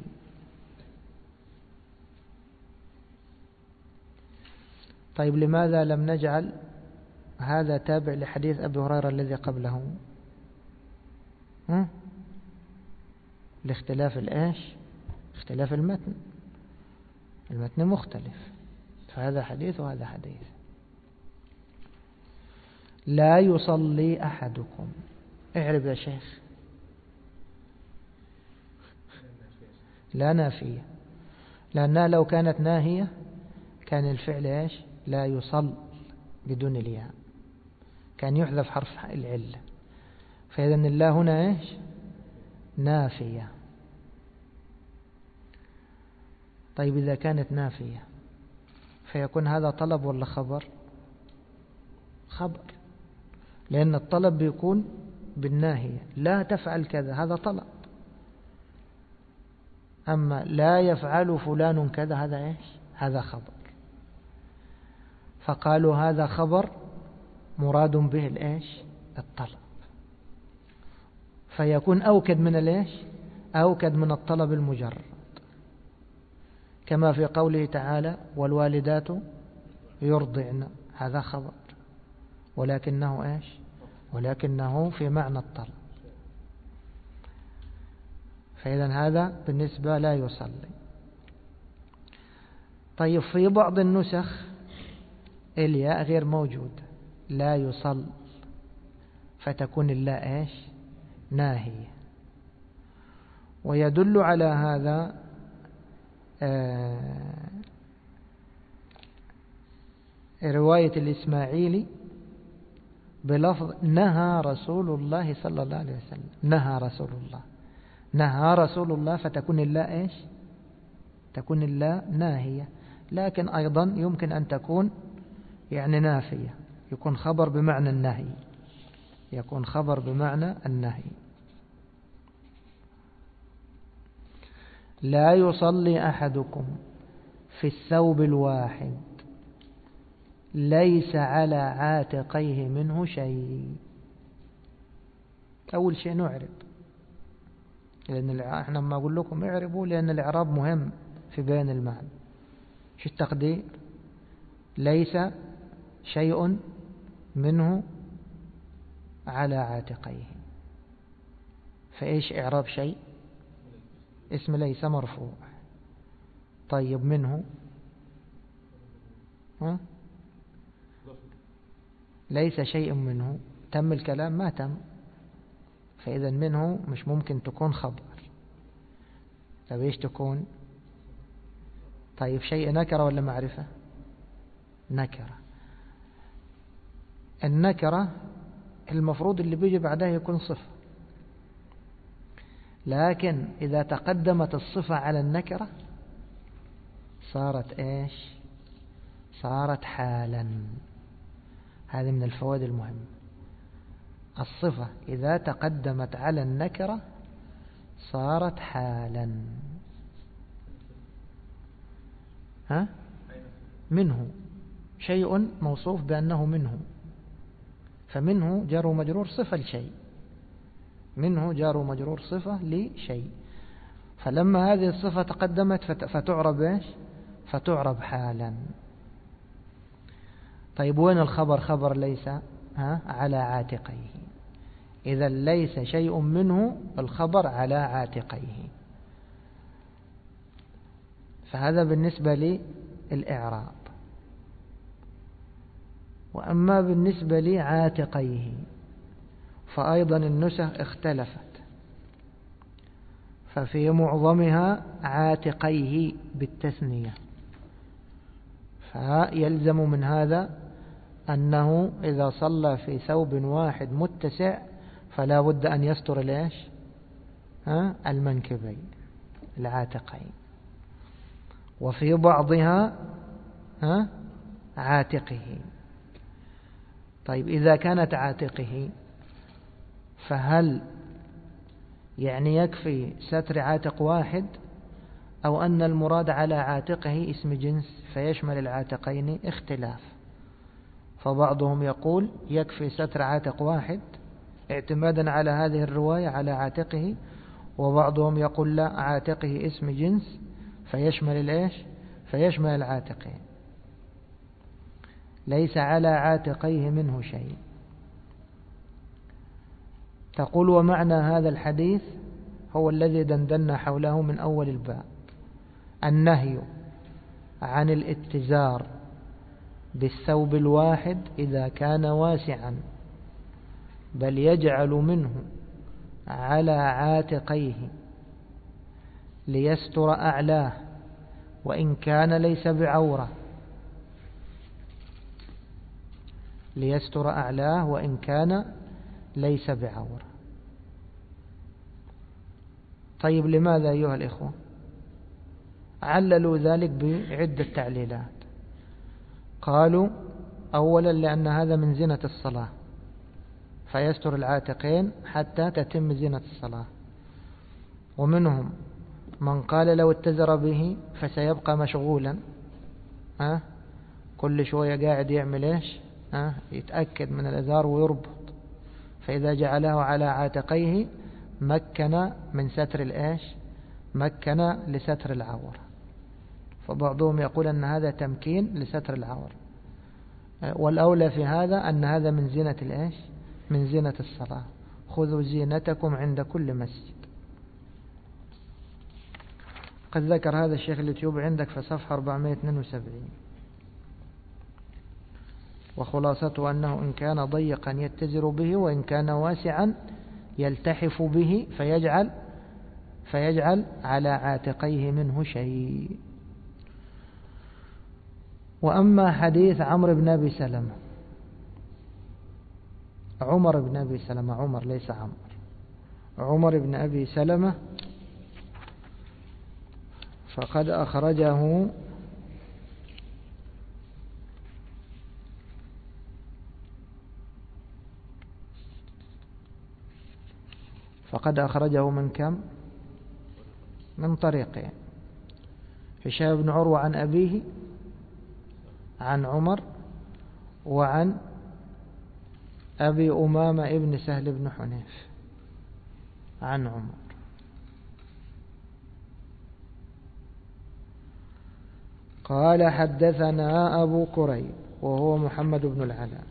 طيب لماذا لم نجعل هذا تابع لحديث أبي هريرة الذي قبله؟ لاختلاف الإيش؟ اختلاف المتن، المتن مختلف، فهذا حديث وهذا حديث. لا يصلي أحدكم. اعرب يا شيخ. لا نافية، لأنها لو كانت ناهية كان الفعل إيش؟ لا يصل بدون الياء، كان يحذف حرف العلة. فإذا الله هنا إيش؟ نافية. طيب إذا كانت نافية فيكون هذا طلب ولا خبر؟ خبر، لأن الطلب بيكون بالناهية، لا تفعل كذا، هذا طلب. أما لا يفعل فلان كذا، هذا إيش؟ هذا خبر. فقالوا هذا خبر مراد به الإيش؟ الطلب، فيكون أوكد من الإيش؟ أوكد من الطلب المجرد، كما في قوله تعالى والوالدات يرضعن، هذا خبر ولكنه إيش؟ ولكنه في معنى الطلب. فإذا هذا بالنسبة لا يصلي. طيب في بعض النسخ الياء غير موجود، لا يصل، فتكون اللا إيش؟ ناهية. ويدل على هذا آه رواية الإسماعيلي بلفظ نهى رسول الله صلى الله عليه وسلم، نهى رسول الله، نهى رسول الله، فتكون اللا إيش؟ تكون اللا ناهية. لكن أيضا يمكن أن تكون يعني نافية، يكون خبر بمعنى النهي، يكون خبر بمعنى النهي. لا يصلي أحدكم في الثوب الواحد ليس على عاتقيه منه شيء. أول شيء نعرب، لأن احنا ما أقول لكم اعربوا، لأن الإعراب مهم في بيان المعنى. شو التقدير؟ ليس شيء منه على عاتقيه. فإيش إعراب شيء؟ اسم ليس مرفوع. طيب منه؟ ها؟ ليس شيء منه، تم الكلام؟ ما تم. فإذا منه مش ممكن تكون خبر. طيب إيش تكون؟ طيب شيء نكرة ولا معرفة؟ نكرة. النكرة المفروض اللي بيجي بعدها يكون صفة، لكن إذا تقدمت الصفة على النكرة صارت إيش؟ صارت حالا. هذه من الفوائد المهمة. الصفة إذا تقدمت على النكرة صارت حالا. ها؟ منه شيء موصوف بأنه منه، فمنه جار ومجرور صفة لشيء، منه جار ومجرور صفة لشيء. فلما هذه الصفة تقدمت فتعرب إيش؟ فتعرب حالا. طيب وين الخبر؟ خبر ليس ها على عاتقيه. إذا ليس شيء منه، الخبر على عاتقيه. فهذا بالنسبة للإعراب. وأما بالنسبة لعاتقيه فأيضا النسخ اختلفت، ففي معظمها عاتقيه بالتثنية، فيلزم من هذا أنه إذا صلى في ثوب واحد متسع فلا بد أن يستر ليش؟ ها؟ المنكبين، العاتقين. وفي بعضها ها؟ عاتقه. طيب إذا كانت عاتقه فهل يعني يكفي ستر عاتق واحد، أو أن المراد على عاتقه اسم جنس فيشمل العاتقين؟ اختلاف. فبعضهم يقول يكفي ستر عاتق واحد اعتمادا على هذه الرواية على عاتقه، وبعضهم يقول لا، عاتقه اسم جنس فيشمل الإيش؟ فيشمل العاتقين. ليس على عاتقيه منه شيء. تقول ومعنى هذا الحديث هو الذي دندنا حوله من أول الباب، النهي عن الاتزار بالثوب الواحد إذا كان واسعا، بل يجعل منه على عاتقيه ليستر أعلاه وإن كان ليس بعورة، ليستر أعلاه وإن كان ليس بعورة. طيب لماذا أيها الإخوة؟ عللوا ذلك بعدة تعليلات. قالوا أولا لأن هذا من زينة الصلاة، فيستر العاتقين حتى تتم زينة الصلاة. ومنهم من قال لو اتزر به فسيبقى مشغولا، ها كل شوية قاعد يعمل إيش؟ ها يتأكد من الإزار ويربط، فإذا جعله على عاتقيه مكن من ستر الإيش؟ مكن لستر العورة. فبعضهم يقول أن هذا تمكين لستر العورة، والأولى في هذا أن هذا من زينة الإيش؟ من زينة الصلاة. خذوا زينتكم عند كل مسجد. قد ذكر هذا الشيخ اليوتيوب عندك في صفحة أربعمائة واثنين وسبعين. وخلاصته أنه إن كان ضيقا يتزر به، وإن كان واسعا يلتحف به فيجعل فيجعل على عاتقيه منه شيء. وأما حديث عمرو بن أبي سلمة، عمر بن أبي سلمة، عمر ليس عمرو، عمر بن أبي سلمة، فقد أخرجه فقد أخرجه من كم؟ من طريقين: هشام بن عروة عن أبيه عن عمر، وعن أبي أمامة ابن سهل بن حنيف عن عمر. قال حدثنا أبو كريب وهو محمد بن العلاء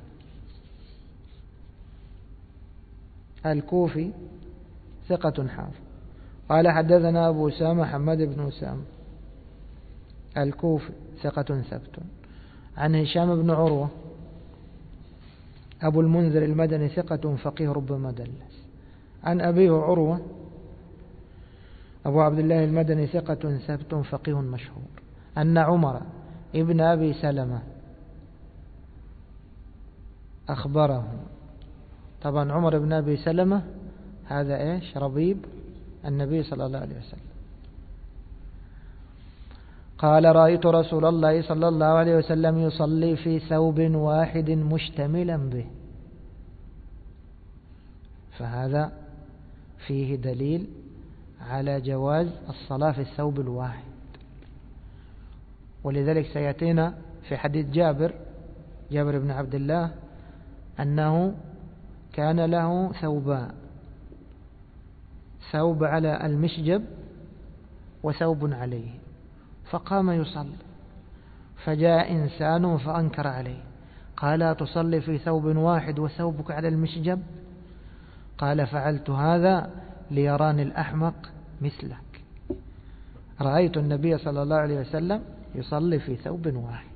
الكوفي ثقة حافظ. قال حدثنا أبو أسامة حماد بن أسامة الكوفي ثقة ثبت. عن هشام بن عروة أبو المنذر المدني ثقة فقيه ربما دلس. عن أبيه عروة أبو عبد الله المدني ثقة ثبت فقيه مشهور، أن عمر ابن أبي سلمة أخبره. طبعا عمر ابن أبي سلمة هذا إيش؟ ربيب النبي صلى الله عليه وسلم. قال رأيت رسول الله صلى الله عليه وسلم يصلي في ثوب واحد مشتملا به. فهذا فيه دليل على جواز الصلاة في الثوب الواحد، ولذلك سيأتينا في حديث جابر جابر بن عبد الله أنه كان له ثوبان، ثوب على المشجب وثوب عليه، فقام يصلي، فجاء إنسان فأنكر عليه، قال تصلي في ثوب واحد وثوبك على المشجب؟ قال فعلت هذا ليراني الأحمق مثلك. رأيت النبي صلى الله عليه وسلم يصلي في ثوب واحد.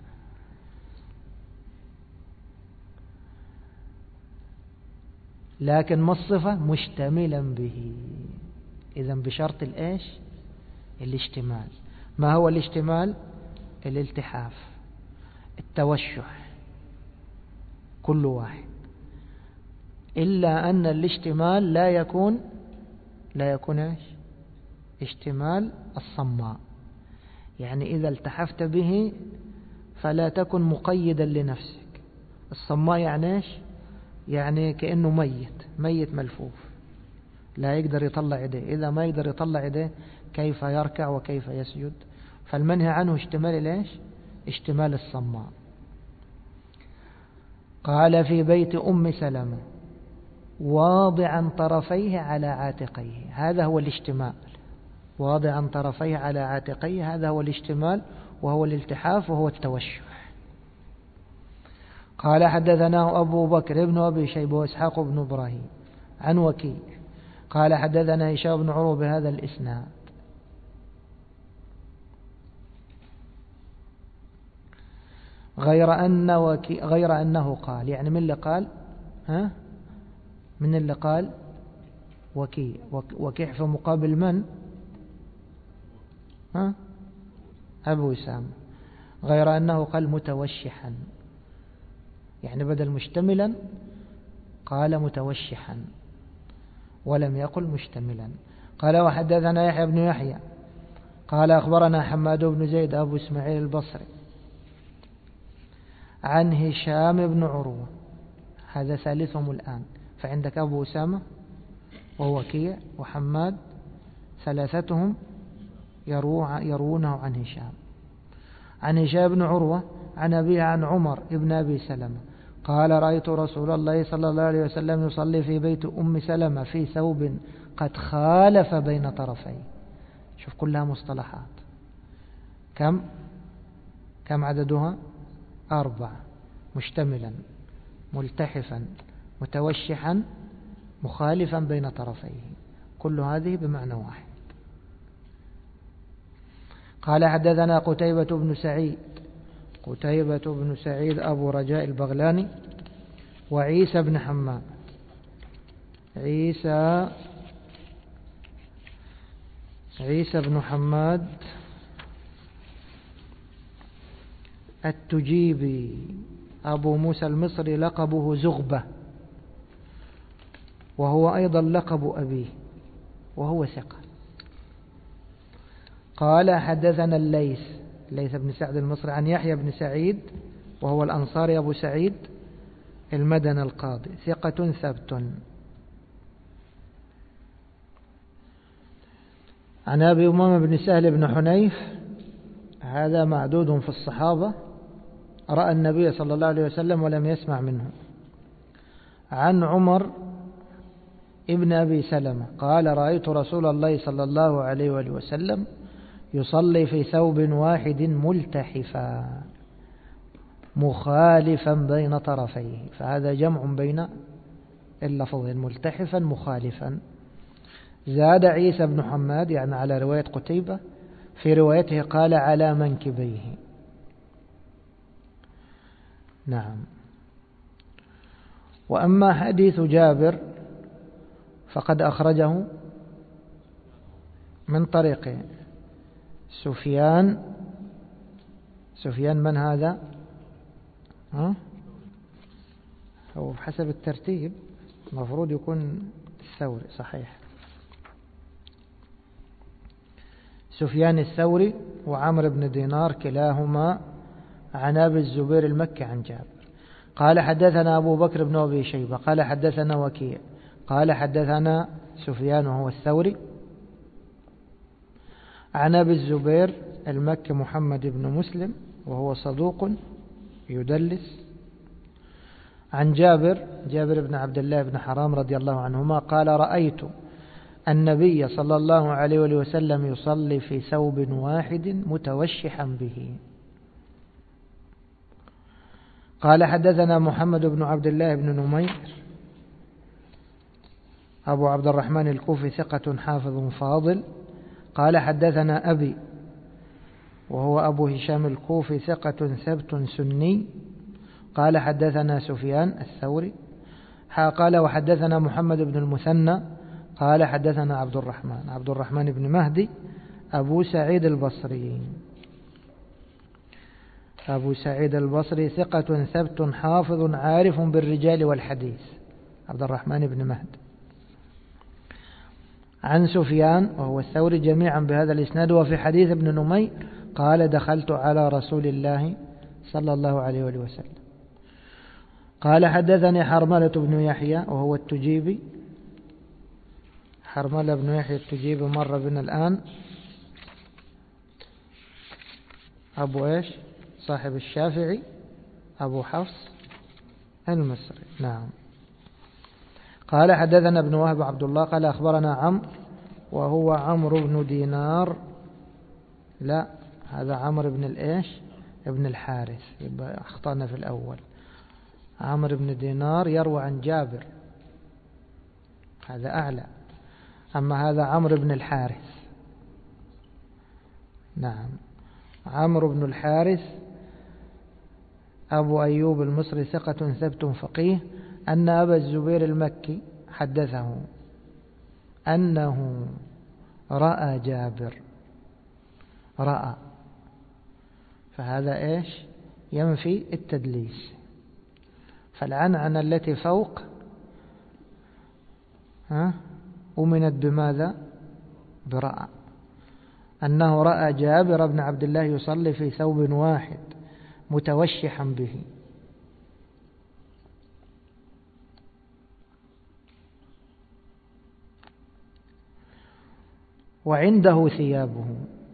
لكن ما الصفة؟ مشتملا به. إذن بشرط الإيش؟ الاشتمال. ما هو الاشتمال؟ الالتحاف، التوشح، كل واحد، إلا أن الاشتمال لا يكون لا يكون إيش؟ اشتمال الصماء، يعني إذا التحفت به فلا تكن مقيدا لنفسك. الصماء يعني إيش؟ يعني كأنه ميت ميت ملفوف لا يقدر يطلع يديه. إذا ما يقدر يطلع يديه كيف يركع وكيف يسجد؟ فالمنهي عنه اشتمال ليش؟ اشتمال الصماء. قال في بيت أم سلمة واضعا طرفيه على عاتقيه، هذا هو الاشتمال، واضعا طرفيه على عاتقيه، هذا هو الاشتمال، وهو الالتحاف، وهو التوشح. قال حدثنا أبو بكر بن أبي شيبة وإسحاق بن إبراهيم عن وكيع قال حدثنا هشام بن عروة بهذا الإسناد. غير أن وكي غير أنه قال، يعني من اللي قال؟ ها من اللي قال؟ وكي وكيع في مقابل من؟ ها أبو أسامة. غير أنه قال متوشحا، يعني بدل مشتملا قال متوشحا ولم يقل مشتملا. قال وحدثنا يحيى بن يحيى قال أخبرنا حماد بن زيد أبو إسماعيل البصري عن هشام بن عروة، هذا ثالثهم الآن. فعندك أبو أسامة ووكيع وحماد، ثلاثتهم يروونه عن هشام. عن هشام بن عروة عن أبيه عن عمر ابن أبي سلمة قال رأيت رسول الله صلى الله عليه وسلم يصلي في بيت أم سلمة في ثوب قد خالف بين طرفيه. شوف كلها مصطلحات. كم كم عددها؟ أربعة: مشتملا، ملتحفا، متوشحا، مخالفا بين طرفيه، كل هذه بمعنى واحد. قال حدثنا قتيبة بن سعيد قتيبة بن سعيد أبو رجاء البغلاني وعيسى بن حماد عيسى عيسى بن حماد التجيبي أبو موسى المصري، لقبه زغبة، وهو أيضا لقب أبيه، وهو ثقة. قال حدثنا الليث الليث بن سعد المصري عن يحيى بن سعيد وهو الأنصاري أبو سعيد المدني القاضي، ثقة ثبت. عن أبي أمامة بن سهل بن حنيف، هذا معدود في الصحابة، رأى النبي صلى الله عليه وسلم ولم يسمع منه. عن عمر ابن أبي سلمة قال رأيت رسول الله صلى الله عليه وآله وسلم يصلي في ثوب واحد ملتحفا مخالفا بين طرفيه، فهذا جمع بين اللفظين، ملتحفا مخالفا. زاد عيسى بن حماد، يعني على رواية قتيبة، في روايته قال على منكبيه. نعم. وأما حديث جابر فقد أخرجه من طريق سفيان سفيان من هذا؟ ها؟ هو بحسب الترتيب المفروض يكون الثوري، صحيح، سفيان الثوري وعمر بن دينار كلاهما عن أبي الزبير المكي عن جابر. قال حدثنا أبو بكر بن أبي شيبة قال حدثنا وكيع قال حدثنا سفيان وهو الثوري عن أبي الزبير المكي محمد بن مسلم وهو صدوق يدلس، عن جابر جابر بن عبد الله بن حرام رضي الله عنهما قال رأيت النبي صلى الله عليه وسلم يصلي في ثوب واحد متوشحا به. قال حدثنا محمد بن عبد الله بن نمير أبو عبد الرحمن الكوفي ثقة حافظ فاضل قال حدثنا أبي وهو أبو هشام الكوفي ثقة ثبت سني قال حدثنا سفيان الثوري قال وحدثنا محمد بن المثنى قال حدثنا عبد الرحمن عبد الرحمن بن مهدي أبو سعيد البصري أبو سعيد البصري ثقة ثبت حافظ عارف بالرجال والحديث، عبد الرحمن بن مهدي، عن سفيان وهو الثوري جميعا بهذا الإسناد. وفي حديث ابن نمير قال دخلت على رسول الله صلى الله عليه وسلم. قال حدثني حرملة بن يحيى وهو التجيبي، حرملة بن يحيى التجيبي مر بنا الآن، أبو إيش صاحب الشافعي أبو حفص المصري. نعم. قال حدثنا ابن وهب عبد الله قال أخبرنا عمرو وهو عمرو بن دينار، لا هذا عمرو بن الإيش ابن الحارث، يبقى أخطأنا في الأول. عمرو بن دينار يروى عن جابر، هذا أعلى، أما هذا عمرو بن الحارث. نعم. عمرو بن الحارث أبو أيوب المصري ثقة ثبت فقيه أن أبا الزبير المكي حدثه أنه رأى جابر. رأى، فهذا إيش؟ ينفي التدليس. فالعنعنة التي فوق ها أمنت بماذا؟ برأى، أنه رأى جابر بن عبد الله يصلي في ثوب واحد متوشحا به. وعنده ثيابه،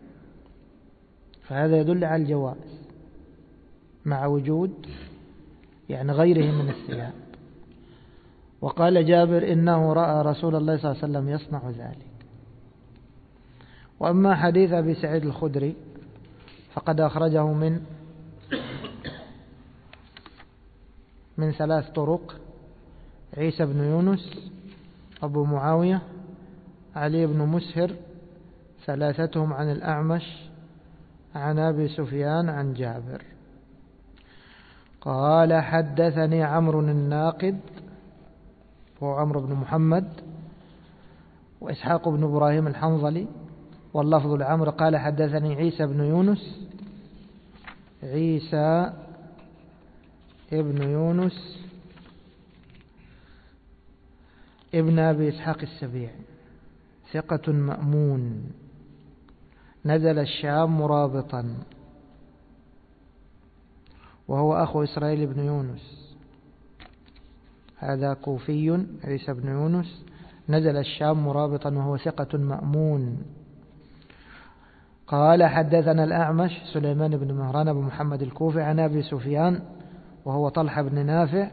فهذا يدل على الجواز مع وجود يعني غيره من الثياب. وقال جابر إنه رأى رسول الله صلى الله عليه وسلم يصنع ذلك. وأما حديث أبي سعيد الخدري فقد أخرجه من من ثلاث طرق: عيسى بن يونس، أبو معاوية، علي بن مسهر، ثلاثتهم عن الأعمش عن أبي سفيان عن جابر. قال حدثني عمرو الناقد هو عمرو بن محمد، وإسحاق بن إبراهيم الحنظلي، واللفظ لعمرو قال حدثني عيسى بن يونس عيسى ابن يونس ابن أبي إسحاق السبيعي ثقة مأمون، نزل الشام مرابطا، وهو أخو إسرائيل بن يونس. هذا كوفي عيسى بن يونس، نزل الشام مرابطا، وهو ثقة مأمون. قال حدثنا الأعمش سليمان بن مهران أبو محمد الكوفي عن أبي سفيان وهو طلحة بن نافع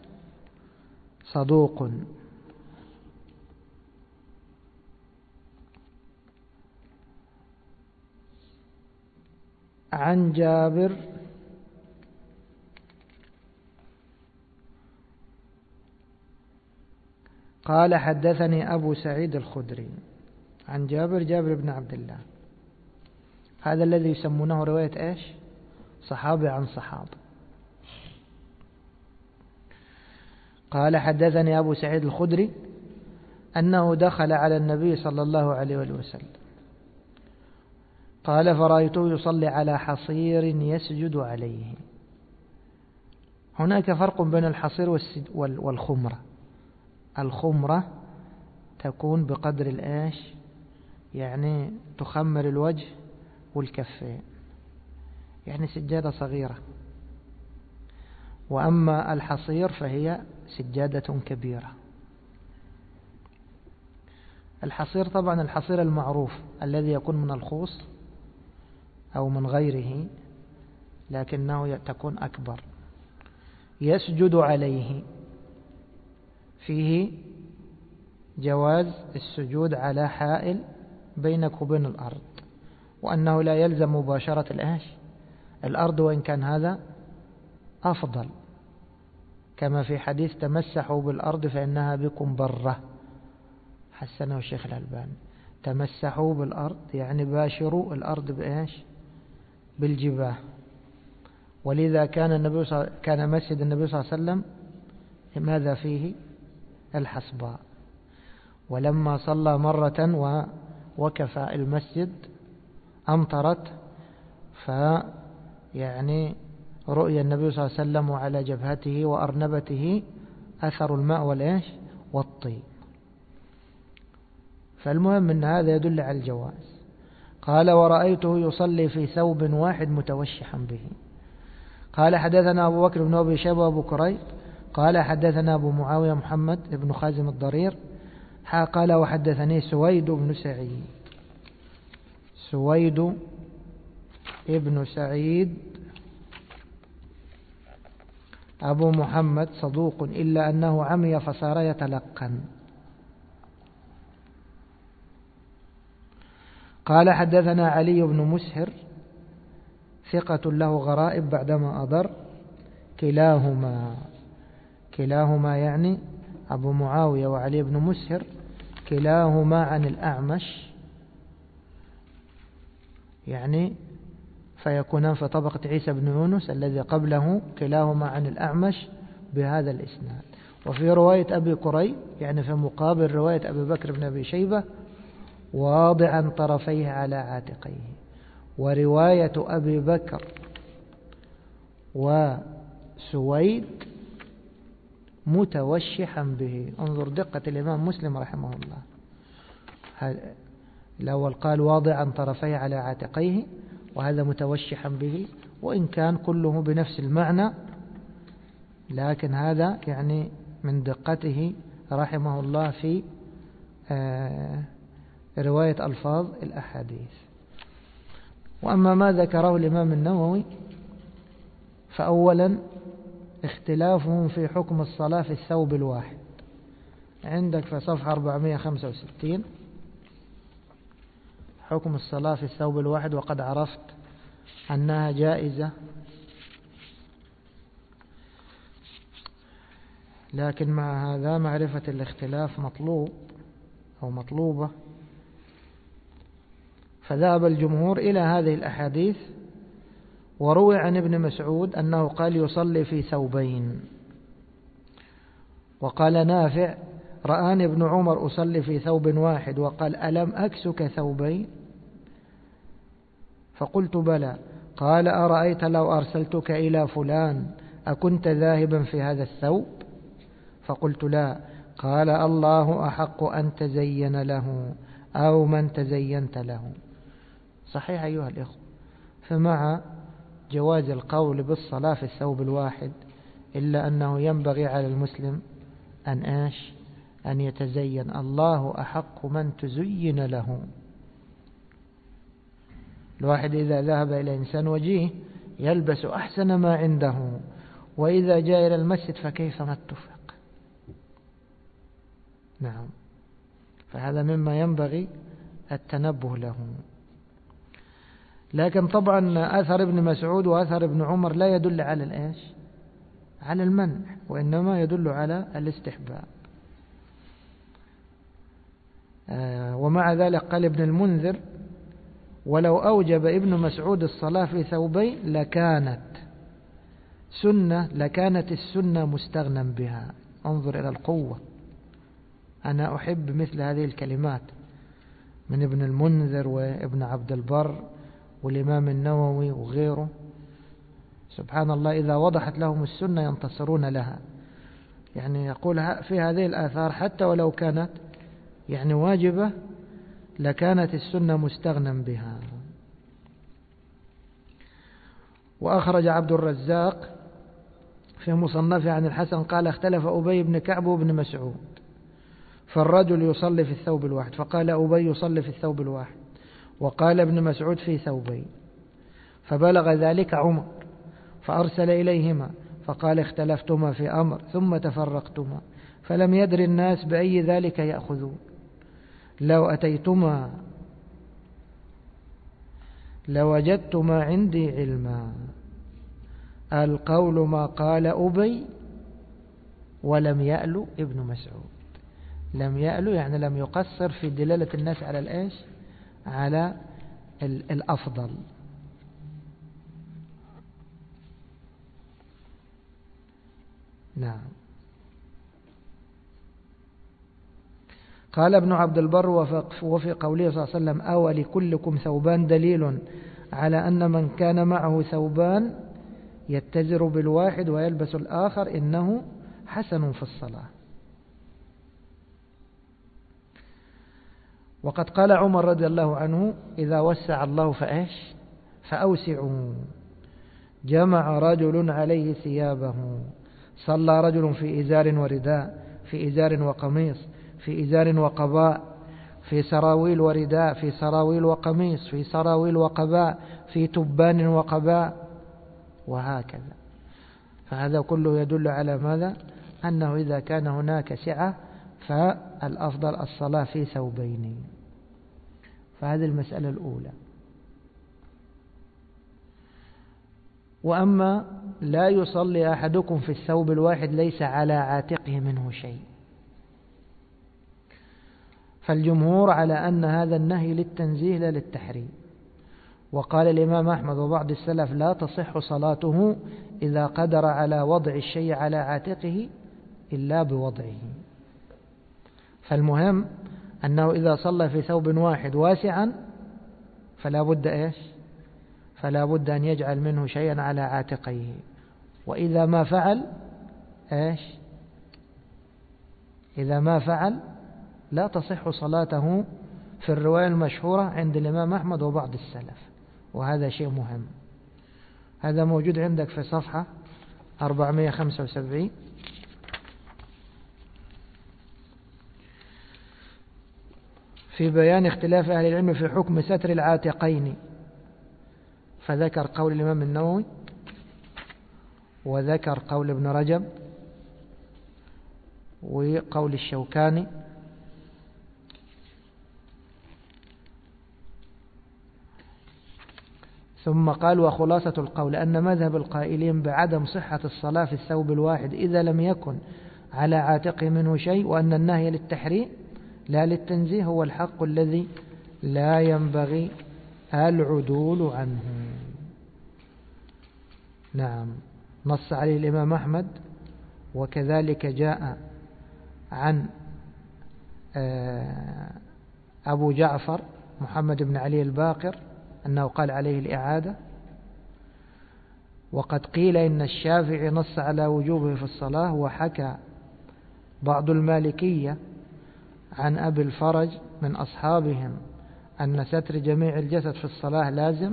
صدوق. عن جابر قال حدثني أبو سعيد الخدري عن جابر جابر بن عبد الله، هذا الذي يسمونه رواية إيش؟ صحابي عن صحابة. قال حدثني أبو سعيد الخدري أنه دخل على النبي صلى الله عليه وسلم قال فرأيته يصلي على حصير يسجد عليه. هناك فرق بين الحصير والخمرة. الخمرة تكون بقدر الآش، يعني تخمر الوجه والكفين، يعني سجادة صغيرة. وأما الحصير فهي سجادة كبيرة. الحصير طبعا الحصير المعروف الذي يكون من الخوص أو من غيره، لكنه تكون أكبر. يسجد عليه فيه جواز السجود على حائل بينك وبين الأرض، وأنه لا يلزم مباشرة الآش الأرض، وإن كان هذا أفضل، كما في حديث تمسحوا بالأرض فإنها بكم برة، حسنه الشيخ الألباني. تمسحوا بالأرض يعني باشروا الأرض بإيش؟ بالجباه. ولذا كان النبي صل... كان مسجد النبي صلى الله عليه وسلم ماذا فيه؟ الحصباء. ولما صلى مرة ووقف المسجد أمطرت، فيعني رؤيا النبي صلى الله عليه وسلم على جبهته وأرنبته أثر الماء والإيش والطين. فالمهم أن هذا يدل على الجواز. قال ورأيته يصلي في ثوب واحد متوشحا به. قال حدثنا أبو بكر بن أبي شيبة وأبو كريب قال حدثنا أبو معاوية محمد بن خازم الضرير قال وحدثني سويد بن سعيد سويد ابن سعيد أبو محمد صدوق إلا أنه عمي فصار يتلقن. قال حدثنا علي بن مسهر ثقة له غرائب بعدما أضر. كلاهما كلاهما يعني أبو معاوية وعلي بن مسهر كلاهما عن الأعمش، يعني فيكونان في طبقة عيسى بن يونس الذي قبله كلاهما عن الأعمش بهذا الإسناد. وفي رواية أبي كريب يعني في مقابل رواية أبي بكر بن أبي شيبة واضعا طرفيه على عاتقيه. ورواية أبي بكر وسويد متوشحا به. انظر دقة الإمام مسلم رحمه الله، الأول قال واضعا طرفيه على عاتقيه، وهذا متوشحا به، وإن كان كله بنفس المعنى، لكن هذا يعني من دقته رحمه الله في رواية ألفاظ الأحاديث. وأما ما ذكره الإمام النووي فأولا اختلافهم في حكم الصلاة في الثوب الواحد. عندك في صفحة أربعمائة وخمسة وستين حكم الصلاة في الثوب الواحد، وقد عرفت أنها جائزة، لكن مع هذا معرفة الاختلاف مطلوب أو مطلوبة. فذهب الجمهور إلى هذه الأحاديث، وروي عن ابن مسعود أنه قال يصلي في ثوبين. وقال نافع رآني ابن عمر أصلي في ثوب واحد، وقال ألم أكسك ثوبين؟ فقلت بلى. قال أرأيت لو أرسلتك إلى فلان أكنت ذاهبا في هذا الثوب؟ فقلت لا. قال الله أحق أن تزين له أو من تزينت له. صحيح أيها الإخوة، فمع جواز القول بالصلاة في الثوب الواحد، إلا أنه ينبغي على المسلم أن إيش أن يتزين. الله أحق من تزين له. الواحد إذا ذهب إلى إنسان وجيه يلبس أحسن ما عنده، وإذا جاء إلى المسجد فكيف ما اتفق. نعم، فهذا مما ينبغي التنبه له. لكن طبعا أثر ابن مسعود وأثر ابن عمر لا يدل على الإيش على المنع، وإنما يدل على الاستحباب. آه ومع ذلك قال ابن المنذر ولو أوجب ابن مسعود الصلاة في ثوبين لكانت سنة لكانت السنة مستغنى بها. انظر إلى القوة. أنا أحب مثل هذه الكلمات من ابن المنذر وابن عبد البر والإمام النووي وغيره. سبحان الله، إذا وضحت لهم السنة ينتصرون لها. يعني يقول في هذه الآثار حتى ولو كانت يعني واجبة لكانت السنة مستغنى بها. وأخرج عبد الرزاق في مصنفه عن الحسن قال اختلف أبي بن كعب وابن مسعود، فالرجل يصلي في الثوب الواحد، فقال أبي يصلي في الثوب الواحد، وقال ابن مسعود في ثوبين. فبلغ ذلك عمر فأرسل إليهما فقال اختلفتما في أمر ثم تفرقتما، فلم يدر الناس بأي ذلك يأخذون. لو أتيتما لوجدتما عندي علما. القول ما قال أبي ولم يألو ابن مسعود. لم يألو يعني لم يقصر في دلالة الناس على الإيش على الأفضل. نعم. قال ابن عبد البر وفي قوله صلى الله عليه وسلم أو لكلكم ثوبان دليل على أن من كان معه ثوبان يتزر بالواحد ويلبس الآخر إنه حسن في الصلاة. وقد قال عمر رضي الله عنه إذا وسع الله فإيش فأوسعوا. جمع رجل عليه ثيابه، صلى رجل في إزار ورداء، في إزار وقميص، في إزار وقباء، في سراويل ورداء، في سراويل وقميص، في سراويل وقباء، في تبان وقباء، وهكذا. فهذا كله يدل على ماذا؟ أنه إذا كان هناك سعة فالأفضل الصلاة في ثوبين. فهذه المسألة الأولى. وأما لا يصلي أحدكم في الثوب الواحد ليس على عاتقه منه شيء، فالجمهور على أن هذا النهي للتنزيه لا للتحريم. وقال الإمام أحمد وبعض السلف لا تصح صلاته إذا قدر على وضع الشيء على عاتقه إلا بوضعه. فالمهم أنه إذا صلى في ثوب واحد واسعا فلا بد إيش فلا بد أن يجعل منه شيئا على عاتقيه، وإذا ما فعل إيش إذا ما فعل لا تصح صلاته في الرواية المشهورة عند الإمام أحمد وبعض السلف، وهذا شيء مهم. هذا موجود عندك في صفحة أربعمائة وخمسة وسبعين. في بيان اختلاف أهل العلم في حكم ستر العاتقين، فذكر قول الإمام النووي وذكر قول ابن رجب وقول الشوكاني، ثم قال وخلاصة القول أن مذهب القائلين بعدم صحة الصلاة في الثوب الواحد إذا لم يكن على عاتقه منه شيء، وأن النهي للتحريم لا للتنزيه هو الحق الذي لا ينبغي العدول عنه. نعم، نص عليه الإمام أحمد، وكذلك جاء عن أبو جعفر محمد بن علي الباقر أنه قال عليه الإعادة. وقد قيل إن الشافعي نص على وجوبه في الصلاة، وحكى بعض المالكية عن أبي الفرج من أصحابهم أن ستر جميع الجسد في الصلاة لازم.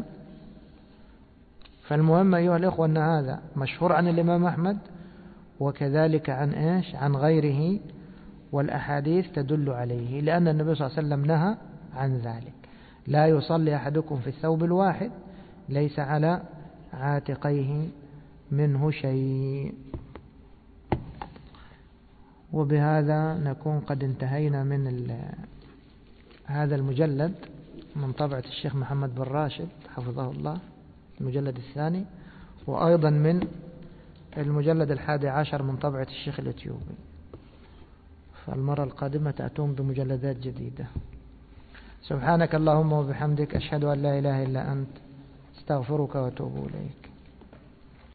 فالمهم أيها الإخوة أن هذا مشهور عن الإمام أحمد، وكذلك عن إيش عن غيره، والأحاديث تدل عليه، لأن النبي صلى الله عليه وسلم نهى عن ذلك. لا يصلي أحدكم في الثوب الواحد ليس على عاتقيه منه شيء. وبهذا نكون قد انتهينا من هذا المجلد من طبعة الشيخ محمد بن راشد حفظه الله، المجلد الثاني، وأيضا من المجلد الحادي عشر من طبعة الشيخ الإثيوبي. فالمرة القادمة تأتون بمجلدات جديدة. سبحانك اللهم وبحمدك، أشهد أن لا إله إلا أنت، استغفرك وأتوب إليك.